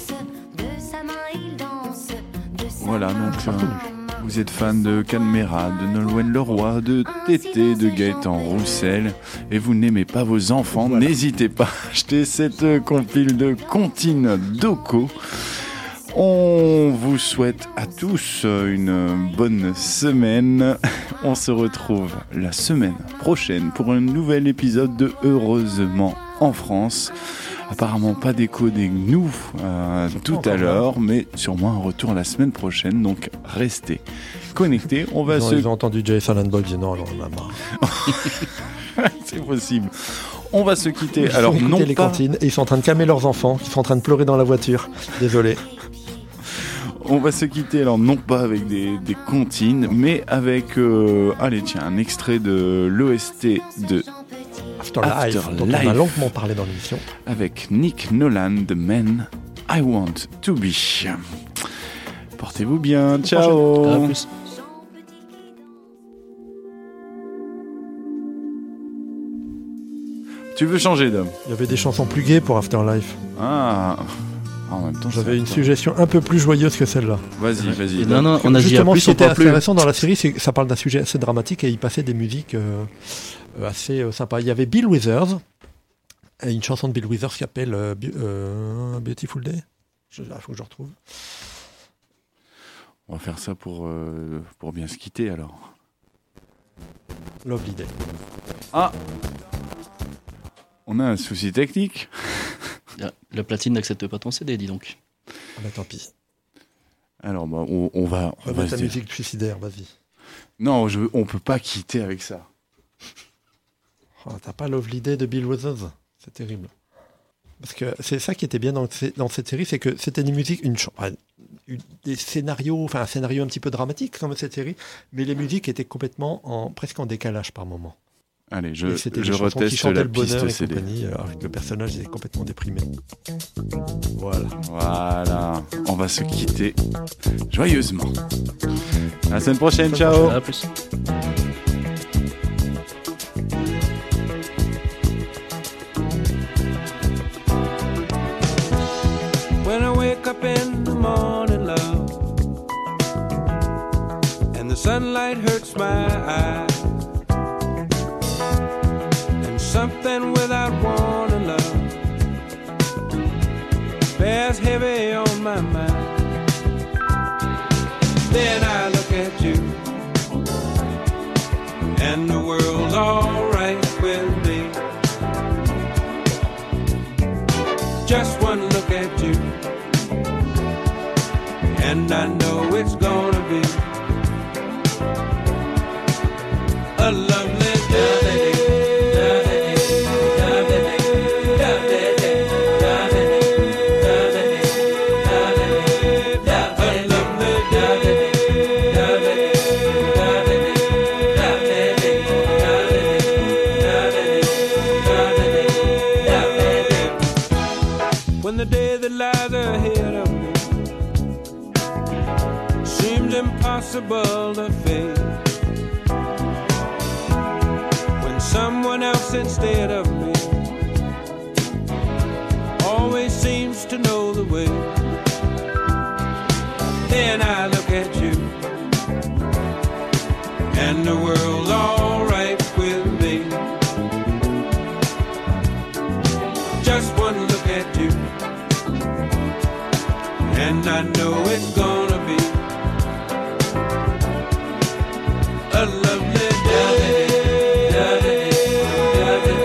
Voilà, donc vous êtes fan de Calmera, de Nolwenn Leroy, de Tété, de Gaëtan Roussel, et vous n'aimez pas vos enfants, n'hésitez pas à acheter cette compile de comptines Doco. On vous souhaite à tous une bonne semaine. On se retrouve la semaine prochaine pour un nouvel épisode de Heureusement en France. Apparemment pas d'écho des gnous tout à l'heure, mais sûrement un retour la semaine prochaine. Donc restez connectés.
Ils ont entendu Jason and Bob dire non, alors on a marre.
C'est possible. On va se quitter. Alors non
les cantines et ils sont en train de calmer leurs enfants qui sont en train de pleurer dans la voiture. Désolé.
On va se quitter, alors non pas avec des comptines, mais avec un extrait de l'OST de
Afterlife, dont on a longuement parlé dans l'émission.
Avec Nick Nolan, The Man I Want to Be. Portez-vous bien, ciao.
À plus.
Tu veux changer d'homme?
Il y avait des chansons plus gaies pour Afterlife.
Ah. En même temps,
j'avais une suggestion un peu plus joyeuse que celle-là.
Vas-y.
Non, on a dit
justement,
plus,
ce qui était intéressant dans la série, c'est que ça parle d'un sujet assez dramatique et il passait des musiques assez sympas. Il y avait Bill Withers, et une chanson de Bill Withers qui s'appelle Beautiful Day. Il faut que je retrouve.
On va faire ça pour bien se quitter alors.
Lovely Day.
Ah, on a un souci technique.
La platine n'accepte pas ton CD, dis donc.
Ah bah tant pis.
Alors, bah, on va
mettre
se
la
dire-
musique suicidaire, vas-y.
Non, on peut pas quitter avec ça.
Oh, t'as pas Lovely Day de Bill Withers? C'est terrible. Parce que c'est ça qui était bien dans cette série, c'est que c'était des musiques, des scénarios, enfin un scénario un petit peu dramatique comme cette série, mais les musiques étaient complètement presque en décalage par moment.
Allez,
Et
je
c'était des chansons qui
reteste
chantaient
la
le bonheur
piste
et
CD.
compagnie, alors que le personnage était complètement déprimé. Voilà.
Voilà, on va se quitter joyeusement. À la semaine prochaine, ciao.
À plus.
When I wake up in the morning, love, and the sunlight hurts my eyes, and something without warning, love, bears heavy on my mind. Then I look at you, and the world's alright with me. Just one look at you, and I know it's gonna be a lovely day. When the day that lies ahead of me seems impossible to face, when someone else instead of me always seems to know the way, then I look at you, and the world's alright with me. Just one look at you, and I know it's gonna